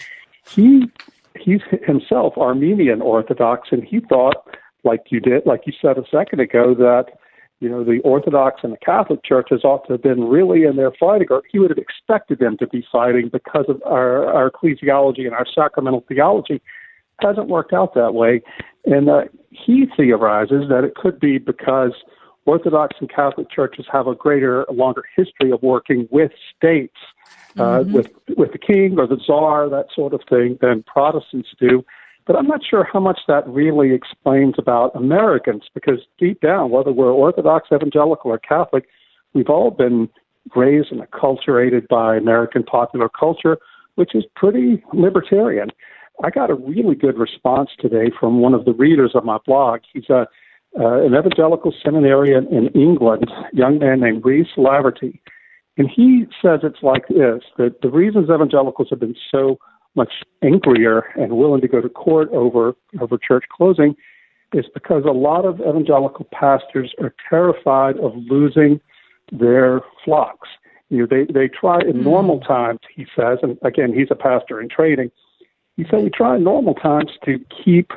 he's himself Armenian Orthodox, and he thought, like you said a second ago, that the Orthodox and the Catholic churches ought to have been really in their fighting, or he would have expected them to be fighting because of our ecclesiology and our sacramental theology. It hasn't worked out that way. And he theorizes that it could be because Orthodox and Catholic churches have a longer history of working with states, with the king or the czar, that sort of thing, than Protestants do. But I'm not sure how much that really explains about Americans, because deep down, whether we're Orthodox, evangelical, or Catholic, we've all been raised and acculturated by American popular culture, which is pretty libertarian. I got a really good response today from one of the readers of my blog. He's an evangelical seminarian in England, a young man named Rhys Laverty. And he says it's like this, that the reasons evangelicals have been so much angrier and willing to go to court over church closing is because a lot of evangelical pastors are terrified of losing their flocks. They try in normal times, he says, and again, he's a pastor in training. He said we try in normal times to keep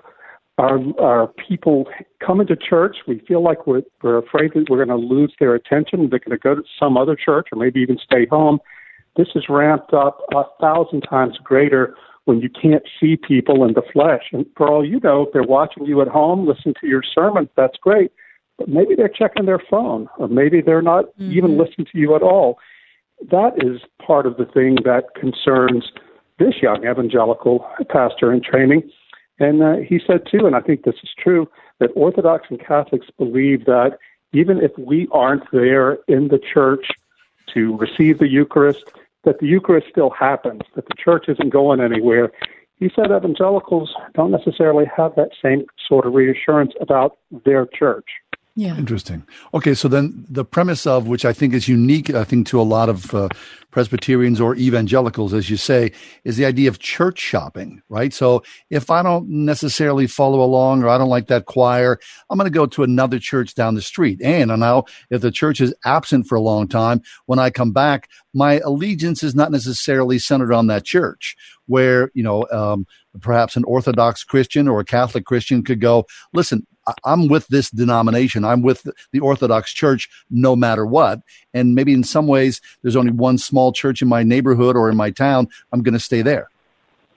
our people coming to church. We feel like we're afraid that we're going to lose their attention. They're going to go to some other church or maybe even stay home. This is ramped up 1,000 times greater when you can't see people in the flesh. And for all you know, if they're watching you at home, listen to your sermon, that's great. But maybe they're checking their phone, or maybe they're not even listening to you at all. That is part of the thing that concerns this young evangelical pastor in training. And he said, too, and I think this is true, that Orthodox and Catholics believe that even if we aren't there in the church to receive the Eucharist, that the Eucharist still happens, that the church isn't going anywhere. He said evangelicals don't necessarily have that same sort of reassurance about their church. Yeah. Interesting. Okay, so then the premise of, which I think is unique, I think, to a lot of Presbyterians or evangelicals, as you say, is the idea of church shopping, right? So if I don't necessarily follow along or I don't like that choir, I'm going to go to another church down the street. And now, if the church is absent for a long time, when I come back, my allegiance is not necessarily centered on that church, where, perhaps an Orthodox Christian or a Catholic Christian could go, listen, I'm with this denomination. I'm with the Orthodox Church no matter what. And maybe in some ways, there's only one small church in my neighborhood or in my town. I'm going to stay there.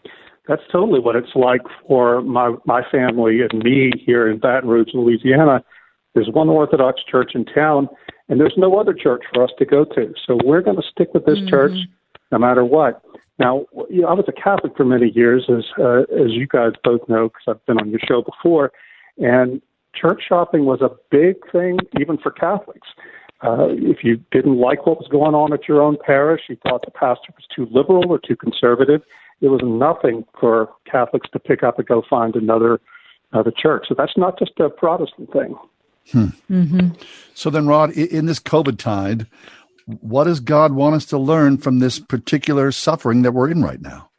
That's totally what it's like for my family and me here in Baton Rouge, Louisiana. There's one Orthodox church in town, and there's no other church for us to go to. So we're going to stick with this church no matter what. Now, I was a Catholic for many years, as you guys both know, because I've been on your show before, and church shopping was a big thing even for Catholics. If you didn't like what was going on at your own parish, you thought the pastor was too liberal or too conservative, it was nothing for Catholics to pick up and go find another church. So that's not just a Protestant thing. So then, Rod, in this COVID time, what does God want us to learn from this particular suffering that we're in right now?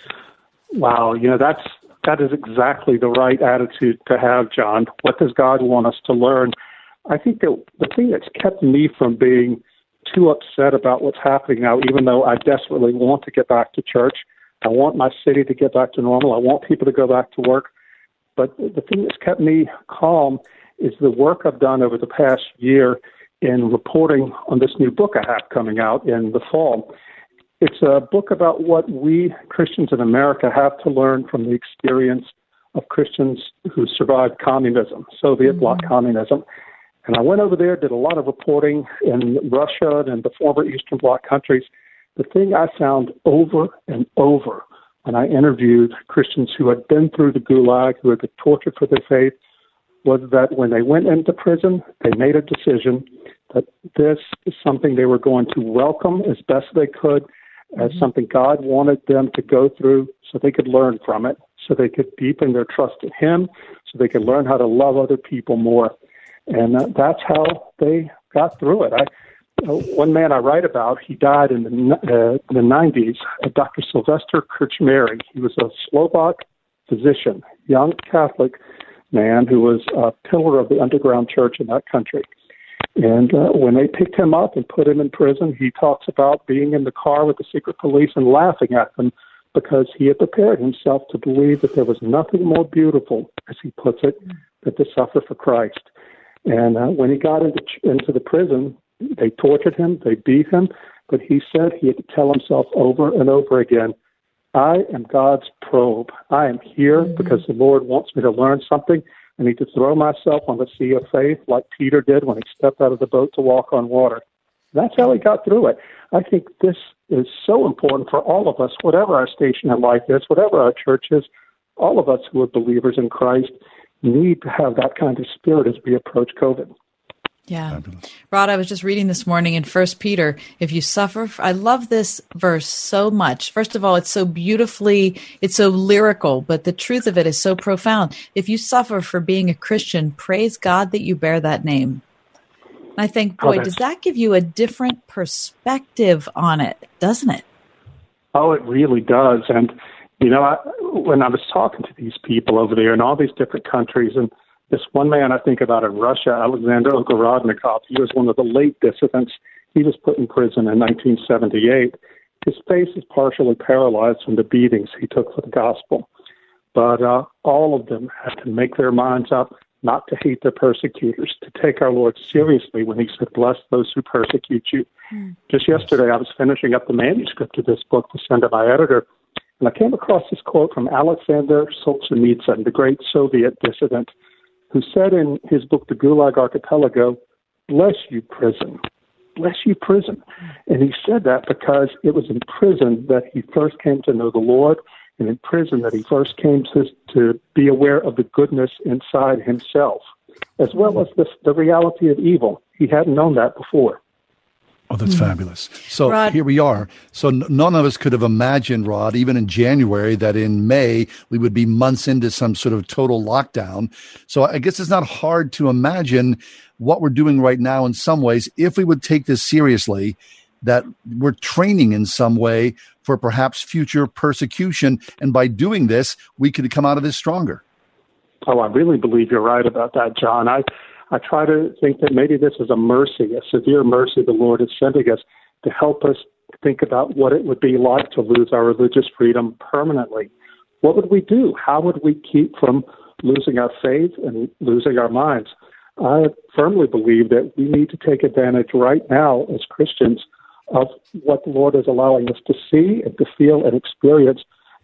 Wow, that is exactly the right attitude to have, John. What does God want us to learn? I think that the thing that's kept me from being too upset about what's happening now, even though I desperately want to get back to church, I want my city to get back to normal, I want people to go back to work, but the thing that's kept me calm is the work I've done over the past year in reporting on this new book I have coming out in the fall. It's a book about what we Christians in America have to learn from the experience of Christians who survived communism, Soviet bloc communism. And I went over there, did a lot of reporting in Russia and the former Eastern Bloc countries. The thing I found over and over when I interviewed Christians who had been through the Gulag, who had been tortured for their faith, was that when they went into prison, they made a decision that this is something they were going to welcome as best they could, as something God wanted them to go through so they could learn from it, so they could deepen their trust in Him, so they could learn how to love other people more. And that's how they got through it. One man I write about, he died in the 90s, Dr. Sylvester Krčmáry. He was a Slovak physician, young Catholic man who was a pillar of the underground church in that country. And when they picked him up and put him in prison, he talks about being in the car with the secret police and laughing at them because he had prepared himself to believe that there was nothing more beautiful, as he puts it, than to suffer for Christ. And when he got into the prison, they tortured him, they beat him, but he said he had to tell himself over and over again, I am God's probe. I am here because the Lord wants me to learn something. I need to throw myself on the sea of faith like Peter did when he stepped out of the boat to walk on water. That's how he got through it. I think this is so important for all of us, whatever our station in life is, whatever our church is, all of us who are believers in Christ need to have that kind of spirit as we approach COVID. Yeah. Rod, I was just reading this morning in 1 Peter, if you suffer, I love this verse so much. First of all, it's so beautifully, it's so lyrical, but the truth of it is so profound. If you suffer for being a Christian, praise God that you bear that name. And I think, boy, does that give you a different perspective on it, doesn't it? Oh, it really does. And, when I was talking to these people over there in all these different countries, and this one man I think about in Russia, Alexander Ogorodnikov, he was one of the late dissidents. He was put in prison in 1978. His face is partially paralyzed from the beatings he took for the gospel. But all of them had to make their minds up not to hate their persecutors, to take our Lord seriously when he said, bless those who persecute you. Just yesterday, I was finishing up the manuscript of this book to send to my editor, and I came across this quote from Alexander Solzhenitsyn, the great Soviet dissident, who said in his book, The Gulag Archipelago, bless you, prison. Bless you, prison. And he said that because it was in prison that he first came to know the Lord, and in prison that he first came to be aware of the goodness inside himself, as well as the reality of evil. He hadn't known that before. Oh, that's fabulous. So Rod, here we are. So none of us could have imagined, Rod, even in January, that in May we would be months into some sort of total lockdown. So I guess it's not hard to imagine what we're doing right now in some ways, if we would take this seriously, that we're training in some way for perhaps future persecution. And by doing this, we could come out of this stronger. Oh, I really believe you're right about that, John. I try to think that maybe this is a mercy, a severe mercy the Lord is sending us to help us think about what it would be like to lose our religious freedom permanently. What would we do? How would we keep from losing our faith and losing our minds? I firmly believe that we need to take advantage right now as Christians of what the Lord is allowing us to see and to feel and experience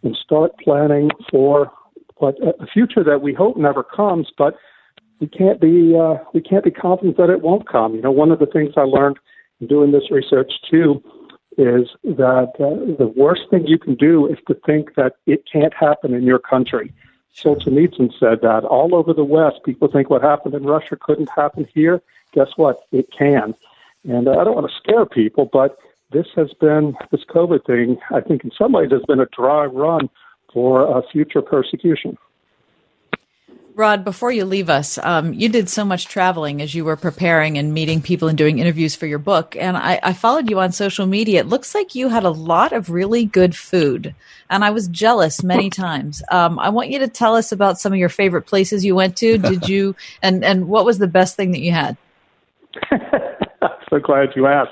and start planning for a future that we hope never comes, but we can't be confident that it won't come. You know, one of the things I learned in doing this research too is that the worst thing you can do is to think that it can't happen in your country. Solzhenitsyn said that all over the West, people think what happened in Russia couldn't happen here. Guess what? It can. And I don't want to scare people, but this COVID thing, I think in some ways has been a dry run for future persecution. Rod, before you leave us, you did so much traveling as you were preparing and meeting people and doing interviews for your book. And I followed you on social media. It looks like you had a lot of really good food. And I was jealous many times. I want you to tell us about some of your favorite places you went to. Did you, and what was the best thing that you had? I'm so glad you asked.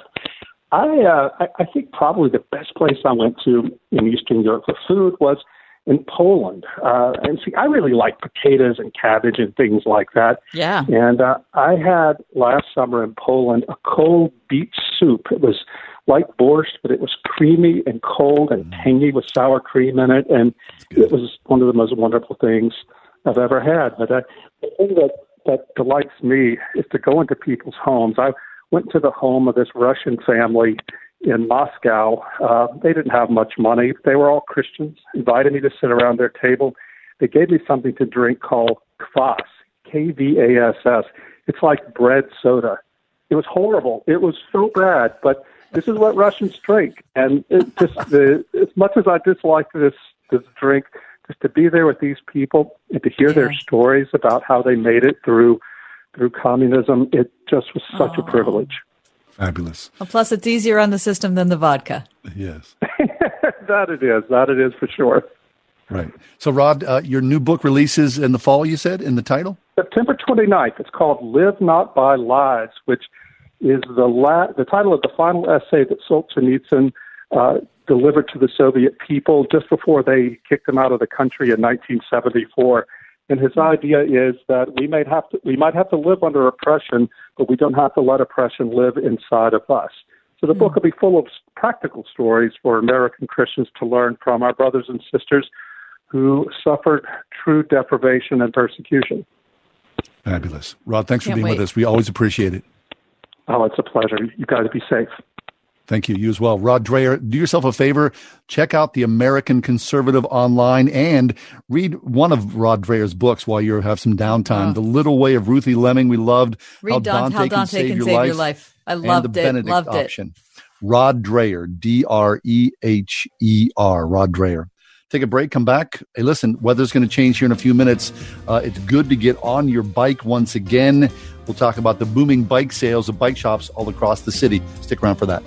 I think probably the best place I went to in Eastern Europe for food was in Poland. And see, I really like potatoes and cabbage and things like that. Yeah. And I had last summer in Poland a cold beet soup. It was like borscht, but it was creamy and cold and tangy with sour cream in it. And it was one of the most wonderful things I've ever had. But the thing that delights me is to go into people's homes. I went to the home of this Russian family in Moscow. They didn't have much money. They were all Christians, invited me to sit around their table. They gave me something to drink called kvass, K-V-A-S-S. It's like bread soda. It was horrible. It was so bad, but this is what Russians drink. And as much as I dislike this drink, just to be there with these people and to hear their stories about how they made it through communism, it just was such a privilege. Fabulous. Well, plus, it's easier on the system than the vodka. Yes. That it is for sure. Right. So, Rod, your new book releases in the fall, you said, in the title? September 29th. It's called Live Not by Lies, which is the title of the final essay that Solzhenitsyn delivered to the Soviet people just before they kicked him out of the country in 1974. And his idea is that we might have to live under oppression, but we don't have to let oppression live inside of us. So the book will be full of practical stories for American Christians to learn from our brothers and sisters who suffered true deprivation and persecution. Fabulous. Rod, thanks for being with us. We always appreciate it. Oh, it's a pleasure. You guys be safe. Thank you. You as well. Rod Dreher, do yourself a favor. Check out The American Conservative online and read one of Rod Dreher's books while you have some downtime. The Little Way of Ruthie Lemming. We loved How Dante Can Save Your Life. I loved it. Loved option. It. Rod Dreher, D-R-E-H-E-R, Rod Dreher. Take a break, come back. Hey, listen, weather's going to change here in a few minutes. It's good to get on your bike once again. We'll talk about the booming bike sales of bike shops all across the city. Stick around for that.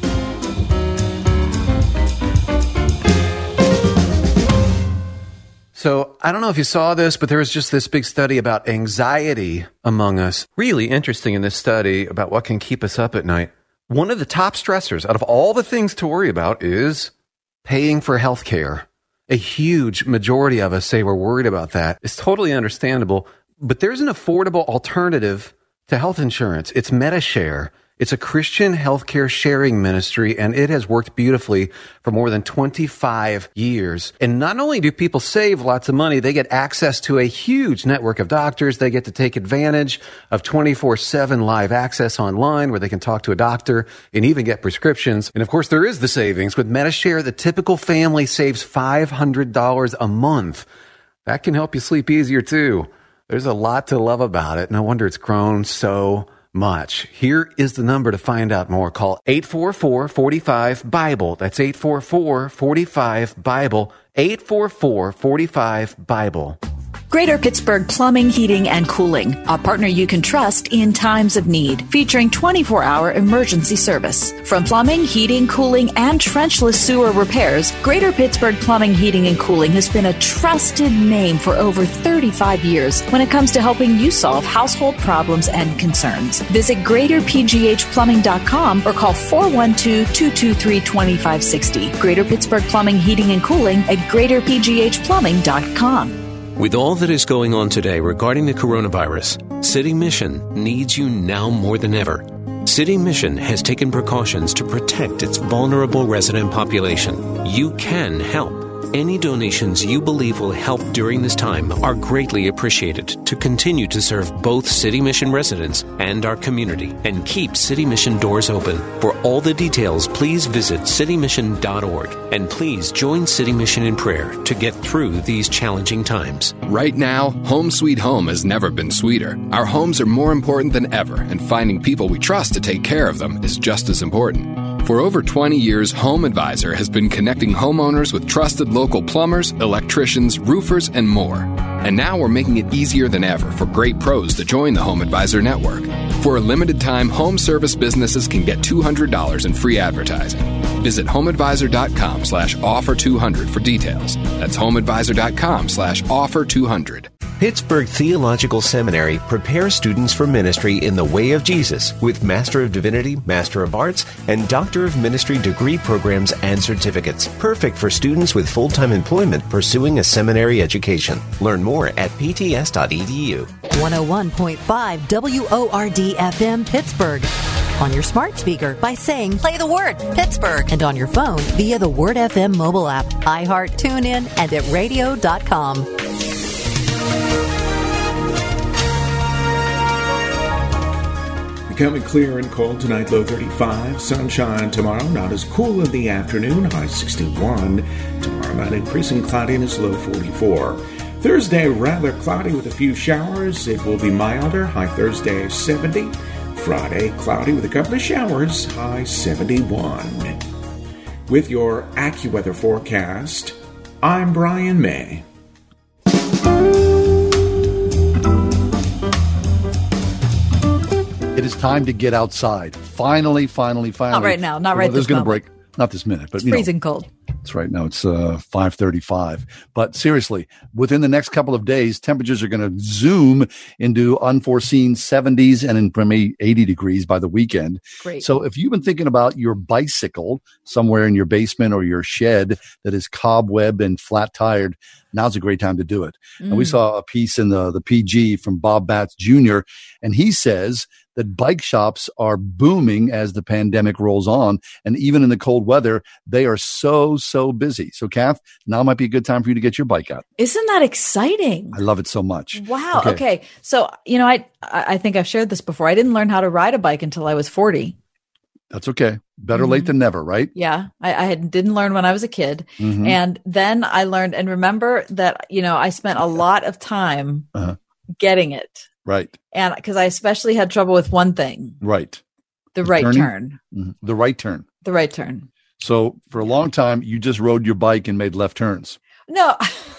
So I don't know if you saw this, but there was just this big study about anxiety among us. Really interesting in this study about what can keep us up at night. One of the top stressors out of all the things to worry about is paying for health care. A huge majority of us say we're worried about that. It's totally understandable, but there's an affordable alternative to health insurance. It's MediShare. It's a Christian healthcare sharing ministry, and it has worked beautifully for more than 25 years. And not only do people save lots of money, they get access to a huge network of doctors. They get to take advantage of 24/7 live access online where they can talk to a doctor and even get prescriptions. And of course, there is the savings. With MediShare, the typical family saves $500 a month. That can help you sleep easier too. There's a lot to love about it. No wonder it's grown so much. Here is the number to find out more. Call 844-45-BIBLE. That's 844-45-BIBLE. 844-45-BIBLE. Greater Pittsburgh Plumbing, Heating, and Cooling, a partner you can trust in times of need, featuring 24-hour emergency service. From plumbing, heating, cooling, and trenchless sewer repairs, Greater Pittsburgh Plumbing, Heating, and Cooling has been a trusted name for over 35 years when it comes to helping you solve household problems and concerns. Visit GreaterPGHPlumbing.com or call 412-223-2560. Greater Pittsburgh Plumbing, Heating, and Cooling at GreaterPGHPlumbing.com. With all that is going on today regarding the coronavirus, City Mission needs you now more than ever. City Mission has taken precautions to protect its vulnerable resident population. You can help. Any donations you believe will help during this time are greatly appreciated to continue to serve both City Mission residents and our community and keep City Mission doors open. For all the details, please visit citymission.org and please join City Mission in prayer to get through these challenging times. Right now, home sweet home has never been sweeter. Our homes are more important than ever, and finding people we trust to take care of them is just as important. For over 20 years, Home Advisor has been connecting homeowners with trusted local plumbers, electricians, roofers, and more. And now we're making it easier than ever for great pros to join the Home Advisor network. For a limited time, home service businesses can get $200 in free advertising. Visit homeadvisor.com/offer200 for details. That's homeadvisor.com/offer200. Pittsburgh Theological Seminary prepares students for ministry in the way of Jesus with Master of Divinity, Master of Arts, and Doctor of Ministry degree programs and certificates. Perfect for students with full-time employment pursuing a seminary education. Learn more at pts.edu. 101.5 WORD FM Pittsburgh. On your smart speaker by saying, play the word Pittsburgh. And on your phone via the Word FM mobile app, iHeart, TuneIn, and at radio.com. Becoming clear and cold tonight, low 35. Sunshine tomorrow, not as cool in the afternoon, high 61. Tomorrow night, increasing cloudiness, low 44. Thursday, rather cloudy with a few showers. It will be milder, high Thursday, 70. Friday, cloudy with a couple of showers, high 71. With your AccuWeather forecast, I'm Brian May. It is time to get outside. Finally. Not right now. Not right this this moment. Break. Not this minute, but it's freezing cold. It's right now. It's 5:35. But seriously, within the next couple of days, temperatures are going to zoom into unforeseen 70s and in maybe 80 degrees by the weekend. Great. So if you've been thinking about your bicycle somewhere in your basement or your shed that is cobwebbed and flat tired, now's a great time to do it. And we saw a piece in the PG from Bob Batts Jr., and he says that bike shops are booming as the pandemic rolls on. And even in the cold weather, they are so busy. So, Kath, now might be a good time for you to get your bike out. Isn't that exciting? I love it so much. Wow. Okay. So, I think I've shared this before. I didn't learn how to ride a bike until I was 40. That's okay. Better late than never, right? Yeah. I didn't learn when I was a kid. And then I learned, and remember that, I spent a lot of time getting it. Right. And because I especially had trouble with one thing. Right. The right turn. The right turn. The right turn. So for a long time, you just rode your bike and made left turns. No.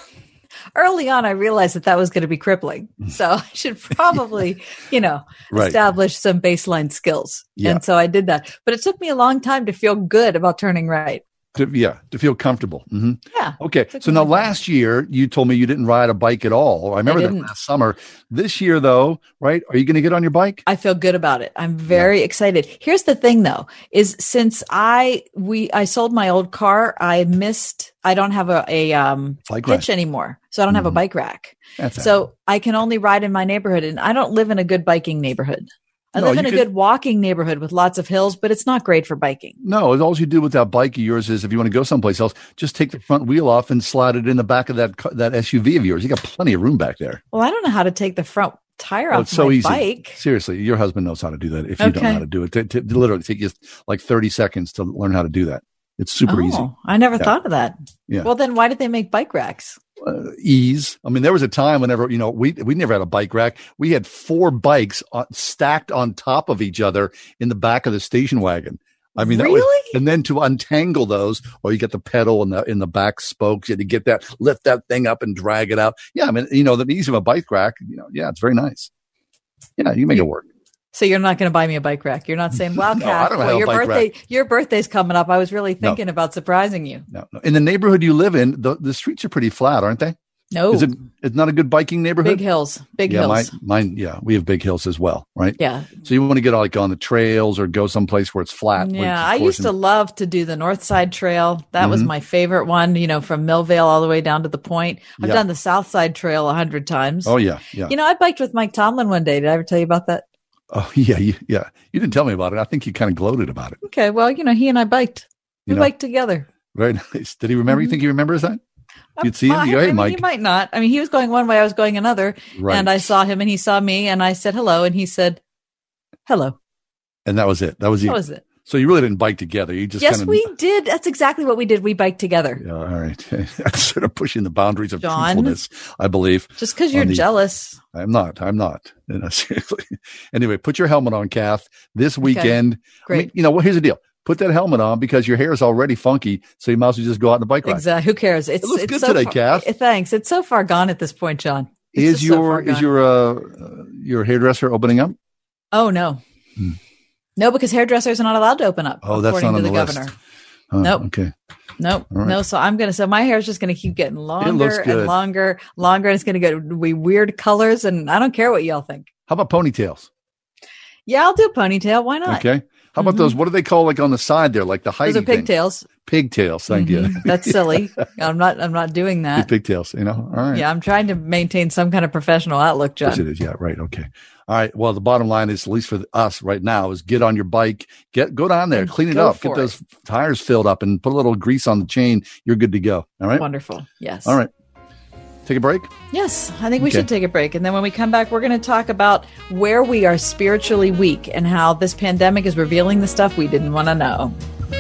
Early on, I realized that was going to be crippling. So I should probably, establish some baseline skills. Yeah. And so I did that. But it took me a long time to feel good about turning right. To feel comfortable. Yeah. Okay. So now last year, you told me you didn't ride a bike at all. I remember that last summer. This year, though, right? Are you going to get on your bike? I feel good about it. I'm very excited. Here's the thing, though, is since I sold my old car, I don't have a hitch anymore. So I don't have a bike rack. So I can only ride in my neighborhood, and I don't live in a good biking neighborhood. I live in a good walking neighborhood with lots of hills, but it's not great for biking. No, all you do with that bike of yours is if you want to go someplace else, just take the front wheel off and slide it in the back of that SUV of yours. You got plenty of room back there. Well, I don't know how to take the front tire off my easy. Bike. Seriously, your husband knows how to do that. If you don't know how to do it, to literally take you like 30 seconds to learn how to do that. It's super easy. I never thought of that. Yeah. Well, then why did they make bike racks? Ease. I mean, there was a time whenever, we never had a bike rack. We had 4 bikes stacked on top of each other in the back of the station wagon. I mean, really? And then to untangle those, or you get the pedal in the back spokes, you had to get lift that thing up and drag it out. Yeah. I mean, the ease of a bike rack, it's very nice. Yeah. You make it work. So you're not going to buy me a bike rack. You're not saying, "Well, Kath, your birthday's coming up. I was really thinking about surprising you." No. In the neighborhood you live in, the streets are pretty flat, aren't they? No. It's not a good biking neighborhood? Big hills. Big hills. Mine, we have big hills as well, right? Yeah. So you want to get on the trails or go someplace where it's flat. Yeah. I used to love to do the North Side Trail. That was my favorite one, from Millvale all the way down to the Point. I've done the South Side Trail 100 times. Oh, yeah. Yeah. I biked with Mike Tomlin one day. Did I ever tell you about that? Oh, yeah. You didn't tell me about it. I think you kind of gloated about it. Okay. Well, he and I biked. We biked together. Very nice. Did he remember? You think he remembers that? You'd see him. You go, hey, Mike. He might not. I mean, he was going one way, I was going another. Right. And I saw him and he saw me and I said hello and he said hello. And that was it. That was it. So you really didn't bike together. You just yes, we did. That's exactly what we did. We biked together. Yeah, all right. That's sort of pushing the boundaries of truthfulness, I believe. Just because you're jealous. I'm not. Seriously. Anyway, put your helmet on, Kath. This weekend. Okay. Great. I mean, here's the deal. Put that helmet on because your hair is already funky, so you might as well just go out on the bike ride. Exactly. Who cares? It looks good today, Kath. Thanks. It's so far gone at this point, John. Is your hairdresser opening up? Oh no. No, because hairdressers are not allowed to open up. Oh, that's not on the governor. list. Nope. Okay. Nope. Right. No. So my hair is just going to keep getting longer and longer. And it's going to get weird colors. And I don't care what y'all think. How about ponytails? Yeah, I'll do a ponytail. Why not? Okay. How about those? What do they call like on the side there? Like the Heidi Those are pigtails. Pigtails. Thank you. That's silly. I'm not doing that. Pigtails, All right. Yeah. I'm trying to maintain some kind of professional outlook, John. Yes, it is. Yeah. Right. Okay. All right. Well, the bottom line is, at least for us right now, is get on your bike, go down there, clean it up, get those tires filled up and put a little grease on the chain. You're good to go. All right. Wonderful. Yes. All right. Take a break? Yes, I think we should take a break. And then when we come back, we're going to talk about where we are spiritually weak and how this pandemic is revealing the stuff we didn't want to know.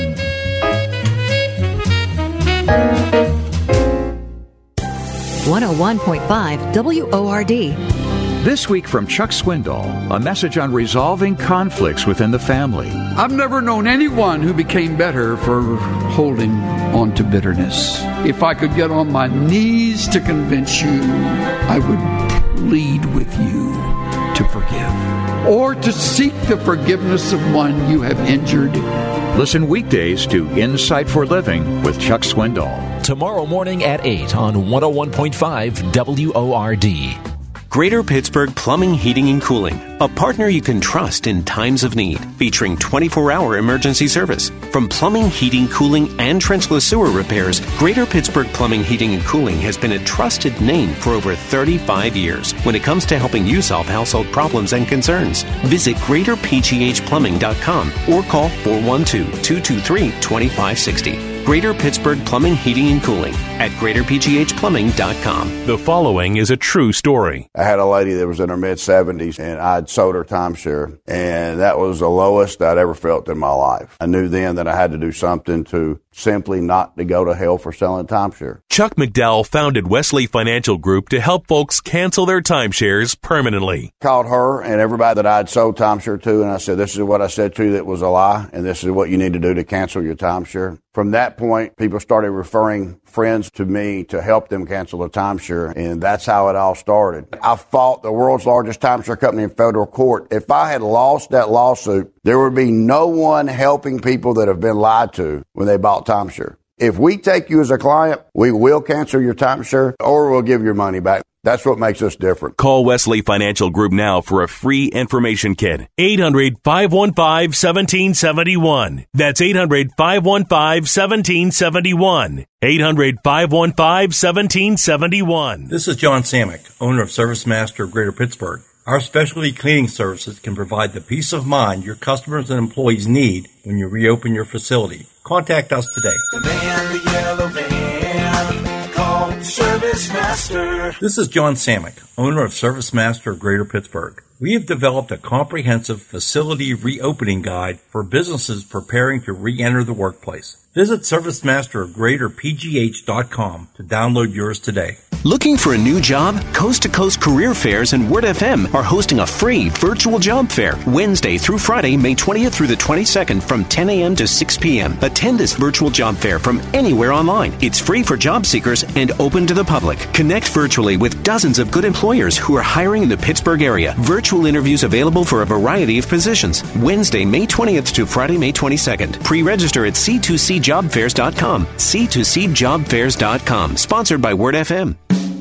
.5 WORD. This week from Chuck Swindoll, a message on resolving conflicts within the family. I've never known anyone who became better for holding on to bitterness. If I could get on my knees to convince you, I would plead with you to forgive or to seek the forgiveness of one you have injured. Listen weekdays to Insight for Living with Chuck Swindoll. Tomorrow morning at 8 on 101.5 WORD. Greater Pittsburgh Plumbing, Heating, and Cooling, a partner you can trust in times of need, featuring 24-hour emergency service. From plumbing, heating, cooling, and trenchless sewer repairs, Greater Pittsburgh Plumbing, Heating, and Cooling has been a trusted name for over 35 years when it comes to helping you solve household problems and concerns. Visit GreaterPGHPlumbing.com or call 412-223-2560. Greater Pittsburgh Plumbing, Heating, and Cooling at GreaterPGHPlumbing.com. The following is a true story. I had a lady that was in her mid-70s, and I'd sold her timeshare, and that was the lowest I'd ever felt in my life. I knew then that I had to do something to simply not to go to hell for selling timeshare. Chuck McDowell founded Wesley Financial Group to help folks cancel their timeshares permanently. Called her and everybody that I'd sold timeshare to, and I said, this is what I said to you that was a lie, and this is what you need to do to cancel your timeshare. From that point, people started referring friends to me to help them cancel the timeshare, and that's how it all started. I fought the world's largest timeshare company in federal court. If I had lost that lawsuit, there would be no one helping people that have been lied to when they bought timeshare. If we take you as a client, we will cancel your timeshare or we'll give your money back. That's what makes us different. Call Wesley Financial Group now for a free information kit. 800-515-1771. That's 800-515-1771. 800-515-1771. This is John Samick, owner of ServiceMaster of Greater Pittsburgh. Our specialty cleaning services can provide the peace of mind your customers and employees need when you reopen your facility. Contact us today. The man, the yellow van, call ServiceMaster. This is John Samick, owner of ServiceMaster of Greater Pittsburgh. We have developed a comprehensive facility reopening guide for businesses preparing to re-enter the workplace. Visit ServiceMasterofGreaterPGH.com to download yours today. Looking for a new job? Coast to Coast Career Fairs and Word FM are hosting a free virtual job fair Wednesday through Friday, May 20th through the 22nd from 10 a.m. to 6 p.m. Attend this virtual job fair from anywhere online. It's free for job seekers and open to the public. Connect virtually with dozens of good employers who are hiring in the Pittsburgh area. Virtual interviews available for a variety of positions. Wednesday, May 20th to Friday, May 22nd. Pre-register at C2CJobFairs.com. C2CJobFairs.com. Sponsored by Word FM.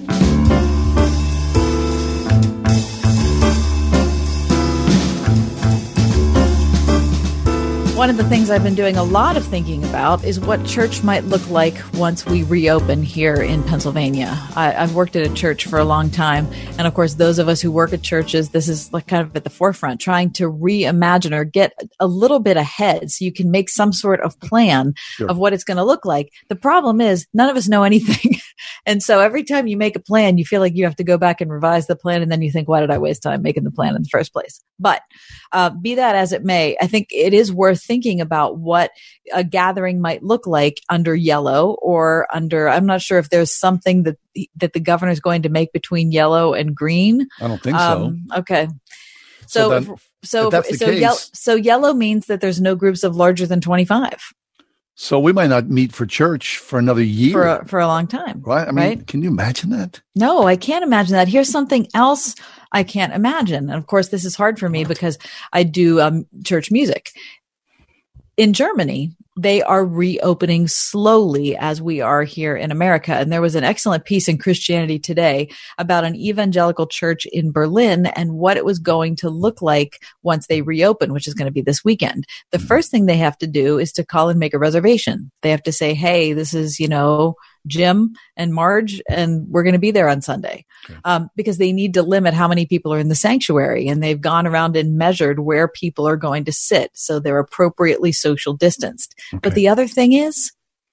One of the things I've been doing a lot of thinking about is what church might look like once we reopen here in Pennsylvania. I've worked at a church for a long time. And of course, those of us who work at churches, this is like kind of at the forefront, trying to reimagine or get a little bit ahead so you can make some sort of plan of what it's going to look like. The problem is none of us know anything. And so every time you make a plan, you feel like you have to go back and revise the plan. And then you think, why did I waste time making the plan in the first place? But be that as it may, I think it is worth thinking about what a gathering might look like under yellow or under, I'm not sure if there's something that the governor is going to make between yellow and green. I don't think so. Okay. So Yellow means that there's no groups of larger than 25. So we might not meet for church for another year. For a long time. Right? I mean, Can you imagine that? No, I can't imagine that. Here's something else I can't imagine. And of course, this is hard for me because I do church music. In Germany, they are reopening slowly as we are here in America. And there was an excellent piece in Christianity Today about an evangelical church in Berlin and what it was going to look like once they reopen, which is going to be this weekend. The first thing they have to do is to call and make a reservation. They have to say, hey, this is, Jim and Marge, and we're going to be there on Sunday, because they need to limit how many people are in the sanctuary. And they've gone around and measured where people are going to sit. So they're appropriately social distanced. Okay. But the other thing is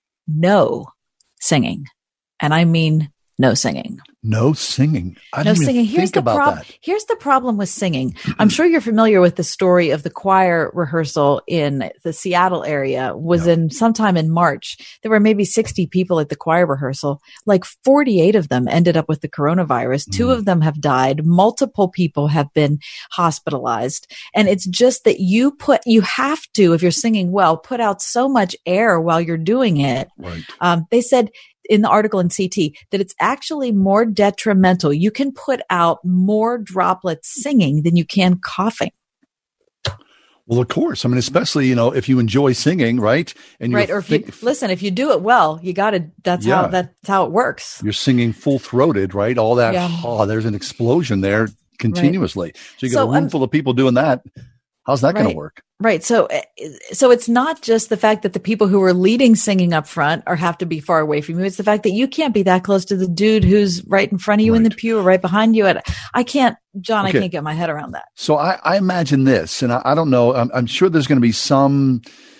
no singing. And I mean, no singing. No singing. I didn't even think about that. Here's the problem with singing. I'm sure you're familiar with the story of the choir rehearsal in the Seattle area. Sometime in March. There were maybe 60 people at the choir rehearsal. Like 48 of them ended up with the coronavirus. 2 of them have died. Multiple people have been hospitalized. And it's just that you have to, if you're singing well, put out so much air while you're doing it. Right. They said in the article in CT that it's actually more detrimental. You can put out more droplets singing than you can coughing. Well, of course. I mean, especially, if you enjoy singing, right? And right. Or if you do it well, you got to, that's how it works. You're singing full throated, right? All that, there's an explosion there continuously. Right. So you got a room full of people doing that. How's that going to work? Right. So it's not just the fact that the people who are leading singing up front have to be far away from you. It's the fact that you can't be that close to the dude who's right in front of you in the pew or right behind you. I can't get my head around that. So I imagine this, and I don't know. I'm sure there's going to be some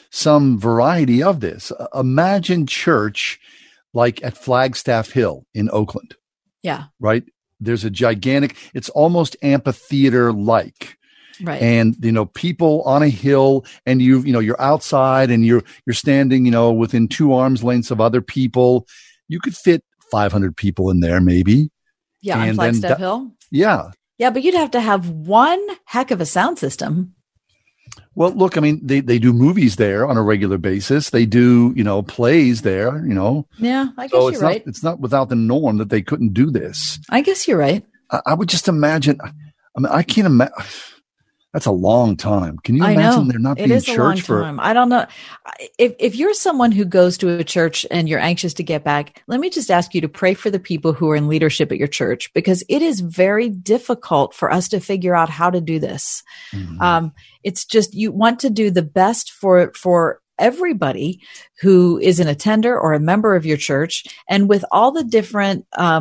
variety of this. Imagine church like at Flagstaff Hill in Oakland. Yeah. Right. There's a gigantic, it's almost amphitheater-like. Right. And, people on a hill and you're outside and you're standing, within 2 arms lengths of other people. You could fit 500 people in there, maybe. Yeah. On Flagstaff Hill. Yeah. Yeah. But you'd have to have one heck of a sound system. Well, look, I mean, they do movies there on a regular basis. They do, plays there, Yeah. I guess you're right. It's not without the norm that they couldn't do this. I guess you're right. I would just imagine. I can't imagine. That's a long time. Can you imagine there not being church for? I don't know. If you're someone who goes to a church and you're anxious to get back, let me just ask you to pray for the people who are in leadership at your church, because it is very difficult for us to figure out how to do this. Mm-hmm. It's just, you want to do the best for everybody who is an attender or a member of your church, and with all the different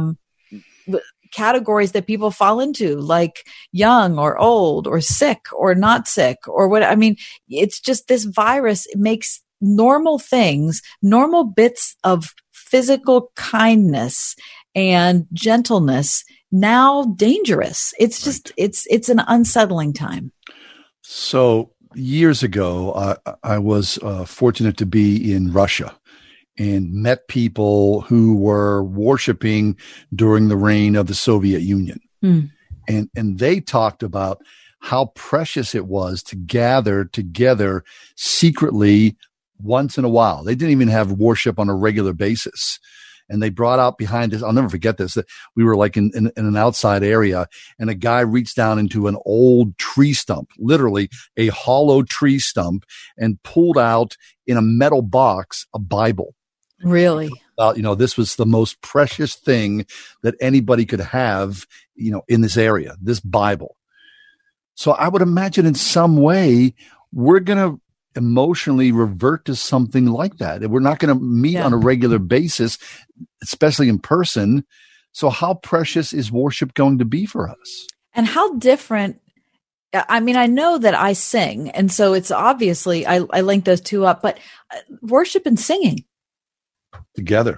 categories that people fall into, like young or old or sick or not sick or what. I mean, it's just this virus makes normal things, normal bits of physical kindness and gentleness now dangerous. It's just, it's an unsettling time. So years ago, I was fortunate to be in Russia and met people who were worshiping during the reign of the Soviet Union. Mm. And they talked about how precious it was to gather together secretly once in a while. They didn't even have worship on a regular basis. And they brought out behind us, I'll never forget this, that we were like in an outside area, and a guy reached down into an old tree stump, literally a hollow tree stump, and pulled out in a metal box a Bible. Really? This was the most precious thing that anybody could have, in this area, this Bible. So I would imagine in some way we're going to emotionally revert to something like that. We're not going to meet on a regular basis, especially in person. So how precious is worship going to be for us? And how different? I mean, I know that I sing, and so it's obviously I link those two up, but worship and singing. Together.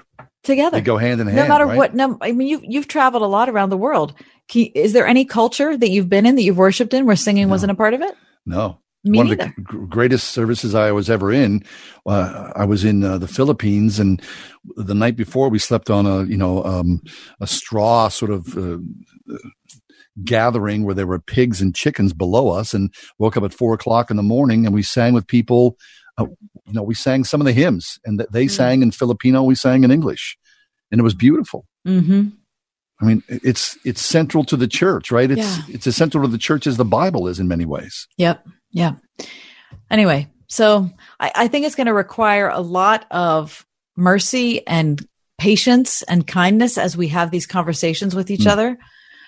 together. They go hand in hand. No matter right? what. No, I mean, you've traveled a lot around the world. Is there any culture that you've been in that you've worshiped in where singing wasn't a part of it? No. Me One neither. of the greatest services I was ever in, I was in the Philippines, and the night before we slept on a straw sort of gathering where there were pigs and chickens below us, and woke up at 4:00 in the morning, and we sang with people. We sang some of the hymns, and they sang in Filipino, we sang in English, and it was beautiful. Mm-hmm. I mean, it's central to the church, right? It's as central to the church as the Bible is in many ways. Yep. Yeah. Anyway, so I think it's going to require a lot of mercy and patience and kindness as we have these conversations with each other.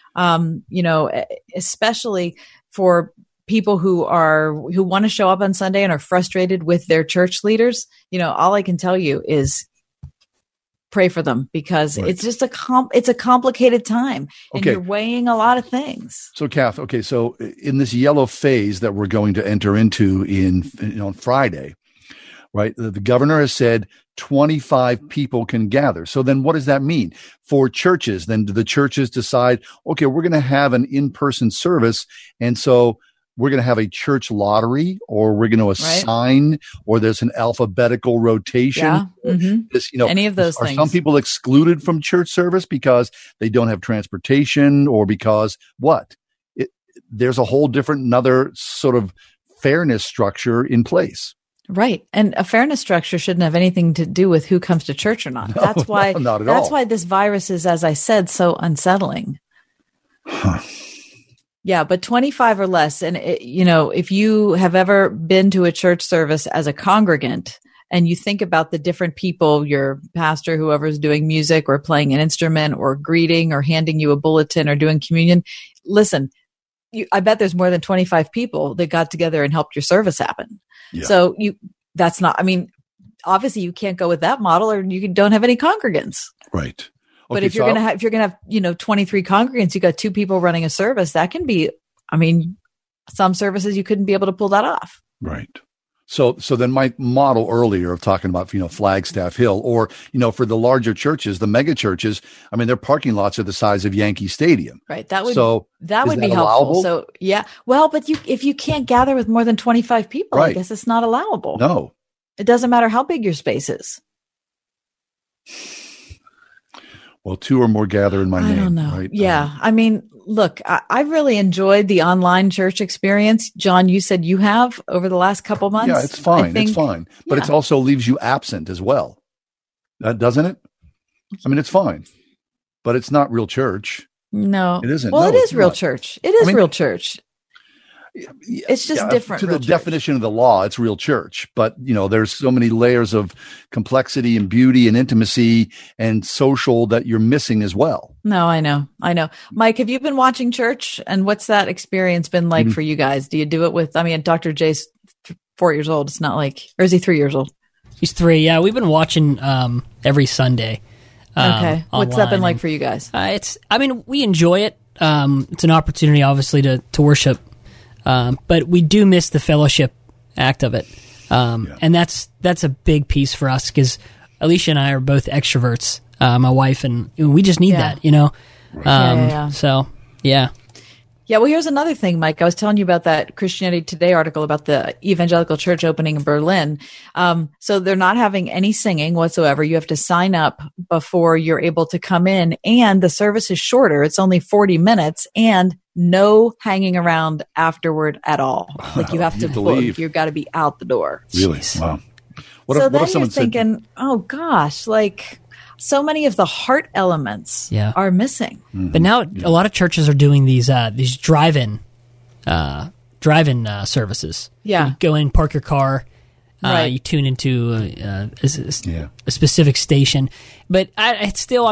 Especially for people who want to show up on Sunday and are frustrated with their church leaders. All I can tell you is pray for them, because it's just it's a complicated time, and you're weighing a lot of things. So, Kath, so in this yellow phase that we're going to enter into on Friday, right? The governor has said 25 people can gather. So then what does that mean for churches? Then do the churches decide, okay, we're going to have an in-person service, and so we're going to have a church lottery, or we're going to assign, or there's an alphabetical rotation. Yeah. Mm-hmm. Any of those things. Are some people excluded from church service because they don't have transportation, or because what? There's a whole different, another sort of fairness structure in place. Right. And a fairness structure shouldn't have anything to do with who comes to church or not. That's why, not at that's all. why this virus is, as I said, so unsettling. Yeah, but 25 or less. And, if you have ever been to a church service as a congregant, and you think about the different people, your pastor, whoever's doing music or playing an instrument or greeting or handing you a bulletin or doing communion, listen, I bet there's more than 25 people that got together and helped your service happen. Yeah. So that's not, obviously you can't go with that model, or you don't have any congregants. Right. But if you're going to have, 23 congregants, you got 2 people running a service, that can be, some services you couldn't be able to pull that off. Right. So then my model earlier of talking about, Flagstaff Hill, or, for the larger churches, the mega churches, their parking lots are the size of Yankee Stadium. Right. That would be helpful. Allowable? So yeah. Well, but if you can't gather with more than 25 people, I guess it's not allowable. No. It doesn't matter how big your space is. Well, 2 or more gather in my name. I don't know. Right? Yeah. Look, I really enjoyed the online church experience. John, you said you have over the last couple months. Yeah, it's fine. It's fine. But it also leaves you absent as well. Doesn't it? It's fine. But it's not real church. No. It isn't. Well, No, it is real not. church. It is real church. It's just different. To the definition of the law, it's real church. But, there's so many layers of complexity and beauty and intimacy and social that you're missing as well. No, I know. Mike, have you been watching church? And what's that experience been like for you guys? Do you do it with, Dr. Jay's 4 years old. It's not like, or is he 3 years old? He's 3. Yeah. We've been watching every Sunday. Okay. What's that been like for you guys? We enjoy it. It's an opportunity, obviously, to worship. But we do miss the fellowship act of it. And that's a big piece for us, because Alicia and I are both extroverts, my wife, and we just need that, So, yeah. Yeah, well, here's another thing, Mike. I was telling you about that Christianity Today article about the evangelical church opening in Berlin. So they're not having any singing whatsoever. You have to sign up before you're able to come in, and the service is shorter. It's only 40 minutes, and no hanging around afterward at all. Like you have to leave. You've got to be out the door. Really? Jeez. Wow. Then you're thinking, oh gosh, like so many of the heart elements are missing. Mm-hmm. But now a lot of churches are doing these drive-in services. Yeah. You go in, park your car, you tune into a specific station. But it's still,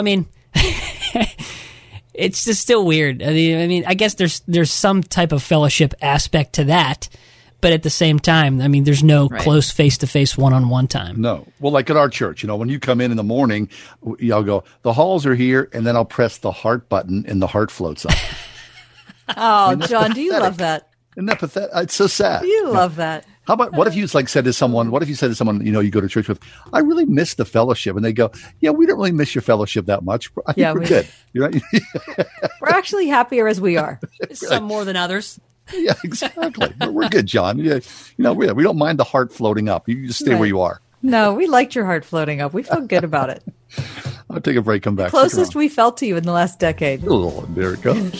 it's just still weird. I guess there's some type of fellowship aspect to that, but at the same time, there's no close face-to-face one-on-one time. No. Well, like at our church, when you come in the morning, I'll go, the halls are here, and then I'll press the heart button, and the heart floats up. Oh, John, do you love that? Isn't that pathetic? It's so sad. You love that. How about, what if you said to someone, you go to church with, I really miss the fellowship. And they go, yeah, we don't really miss your fellowship that much. I think we're good. You're right. We're actually happier as we are. Some more than others. Yeah, exactly. We're good, John. Yeah, we don't mind the heart floating up. You just stay where you are. No, we liked your heart floating up. We felt good about it. I'll take a break, come back. Closest we felt to you in the last decade. Oh, there it goes.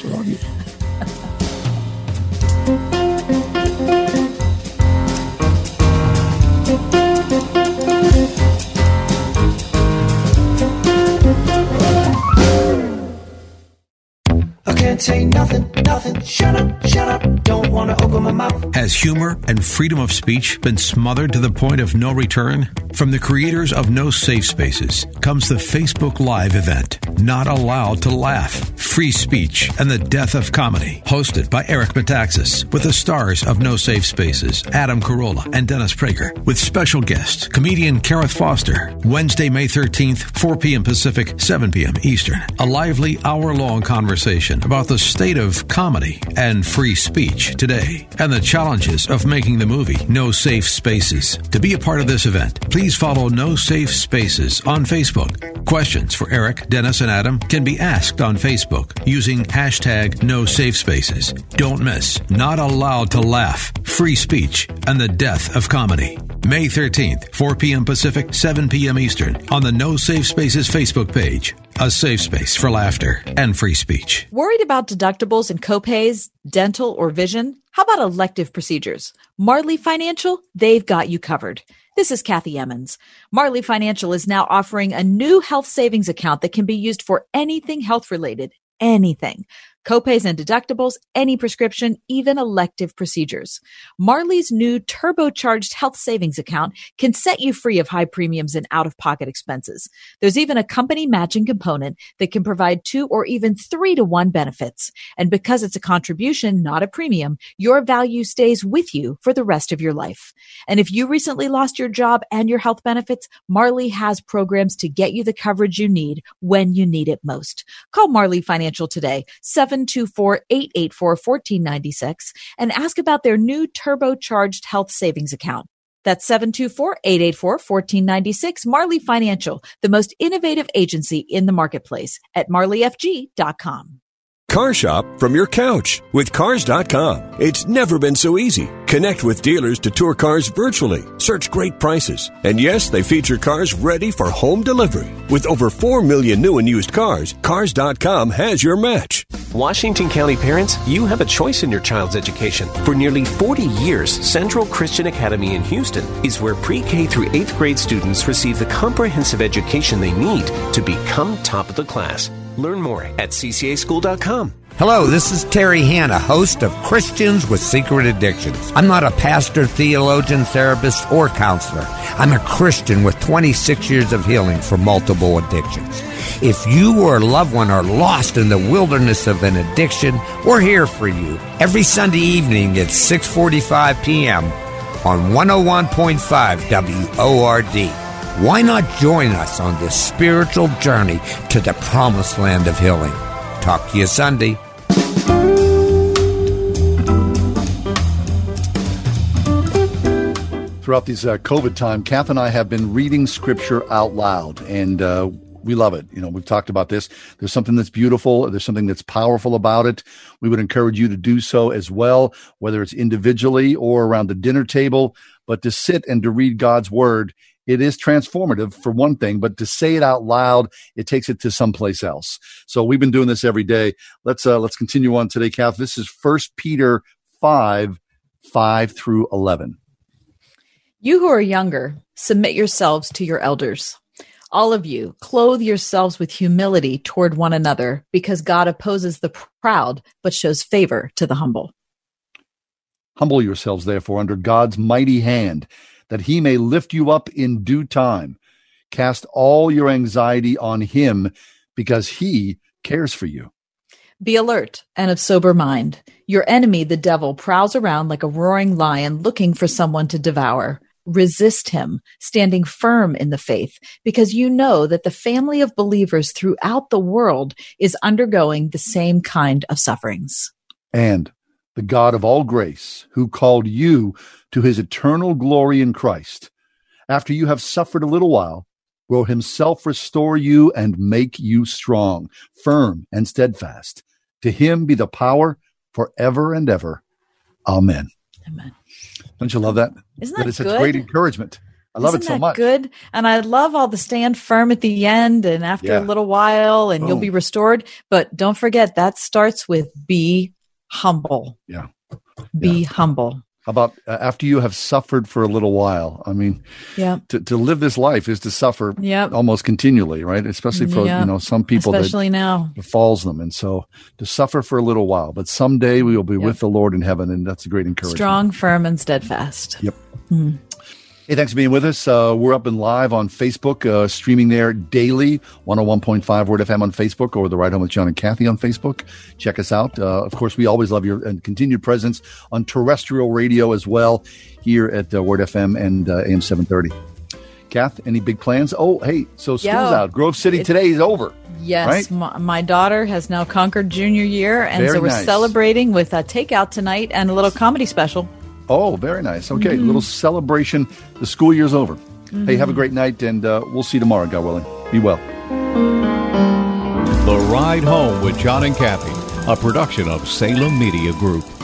I can't say nothing, shut up, don't want to open my mouth. Has humor and freedom of speech been smothered to the point of no return? From the creators of No Safe Spaces comes the Facebook Live event, Not Allowed to Laugh, Free Speech and the Death of Comedy, hosted by Eric Metaxas, with the stars of No Safe Spaces, Adam Carolla and Dennis Prager, with special guest, comedian Kareth Foster, Wednesday, May 13th, 4 p.m. Pacific, 7 p.m. Eastern. A lively hour-long conversation about the state of comedy and free speech today and the challenges of making the movie No Safe Spaces. To be a part of this event, please follow No Safe Spaces on Facebook. Questions for Eric, Dennis, and Adam can be asked on Facebook using hashtag No Safe Spaces. Don't miss Not Allowed to Laugh, Free Speech, and the Death of Comedy. May 13th, 4 p.m. Pacific, 7 p.m. Eastern on the No Safe Spaces Facebook page. A safe space for laughter and free speech. Worried about deductibles and copays, dental or vision? How about elective procedures? Marley Financial, they've got you covered. This is Kathy Emmons. Marley Financial is now offering a new health savings account that can be used for anything health related, anything. Copays and deductibles, any prescription, even elective procedures. Marley's new turbocharged health savings account can set you free of high premiums and out-of-pocket expenses. There's even a company matching component that can provide 2 or even 3-to-1 benefits. And because it's a contribution, not a premium, your value stays with you for the rest of your life. And if you recently lost your job and your health benefits, Marley has programs to get you the coverage you need when you need it most. Call Marley Financial today, 724-884-1496, and ask about their new turbocharged health savings account. That's 724-884-1496. Marley Financial, the most innovative agency in the marketplace at marleyfg.com. Car shop from your couch with Cars.com. It's never been so easy. Connect with dealers to tour cars virtually. Search great prices. And yes, they feature cars ready for home delivery. With over 4 million new and used cars, Cars.com has your match. Washington County parents, you have a choice in your child's education. For nearly 40 years, Central Christian Academy in Houston is where pre-K through 8th grade students receive the comprehensive education they need to become top of the class. Learn more at ccaschool.com. Hello, this is Terry Hanna, host of Christians with Secret Addictions. I'm not a pastor, theologian, therapist, or counselor. I'm a Christian with 26 years of healing for multiple addictions. If you or a loved one are lost in the wilderness of an addiction, we're here for you. Every Sunday evening at 6:45 p.m. on 101.5 WORD. Why not join us on this spiritual journey to the promised land of healing? Talk to you Sunday. Throughout these COVID time, Kath and I have been reading scripture out loud, and we love it. You know, we've talked about this. There's something that's beautiful. There's something that's powerful about it. We would encourage you to do so as well, whether it's individually or around the dinner table, but to sit and to read God's word. It is transformative for one thing, but to say it out loud, it takes it to someplace else. So we've been doing this every day. Let's continue on today, Kath. This is 1 Peter 5:5-11. You who are younger, submit yourselves to your elders. All of you, clothe yourselves with humility toward one another, because God opposes the proud, but shows favor to the humble. Humble yourselves, therefore, under God's mighty hand, that he may lift you up in due time. Cast all your anxiety on him, because he cares for you. Be alert and of sober mind. Your enemy, the devil, prowls around like a roaring lion looking for someone to devour. Resist him, standing firm in the faith, because you know that the family of believers throughout the world is undergoing the same kind of sufferings. And the God of all grace, who called you to his eternal glory in Christ, after you have suffered a little while, will himself restore you and make you strong, firm, and steadfast. To him be the power forever and ever. Amen. Amen. Don't you love that? Isn't that it's good? such great encouragement. I love it so much. Good. And I love all the stand firm at the end and after a little while and you'll be restored. But don't forget that starts with be humble. Yeah. Be humble. How about after you have suffered for a little while? I mean, to live this life is to suffer almost continually, right? Especially for some people, especially now, befalls them. And so to suffer for a little while, but someday we will be with the Lord in heaven, and that's a great encouragement. Strong, firm, and steadfast. Yep. Mm-hmm. Hey, thanks for being with us. We're up and live on Facebook, streaming there daily, 101.5 Word FM on Facebook, or The Ride Home with John and Kathy on Facebook. Check us out. Of course, we always love your continued presence on terrestrial radio as well, here at Word FM and AM 730. Kath, any big plans? Oh, hey, so school's out. Grove City today is over. Yes, right? my daughter has now conquered junior year, and Very so we're nice. Celebrating with a takeout tonight and a little comedy special. Oh, very nice. Okay, little celebration. The school year's over. Hey, have a great night, and we'll see you tomorrow, God willing. Be well. The Ride Home with John and Kathy, a production of Salem Media Group.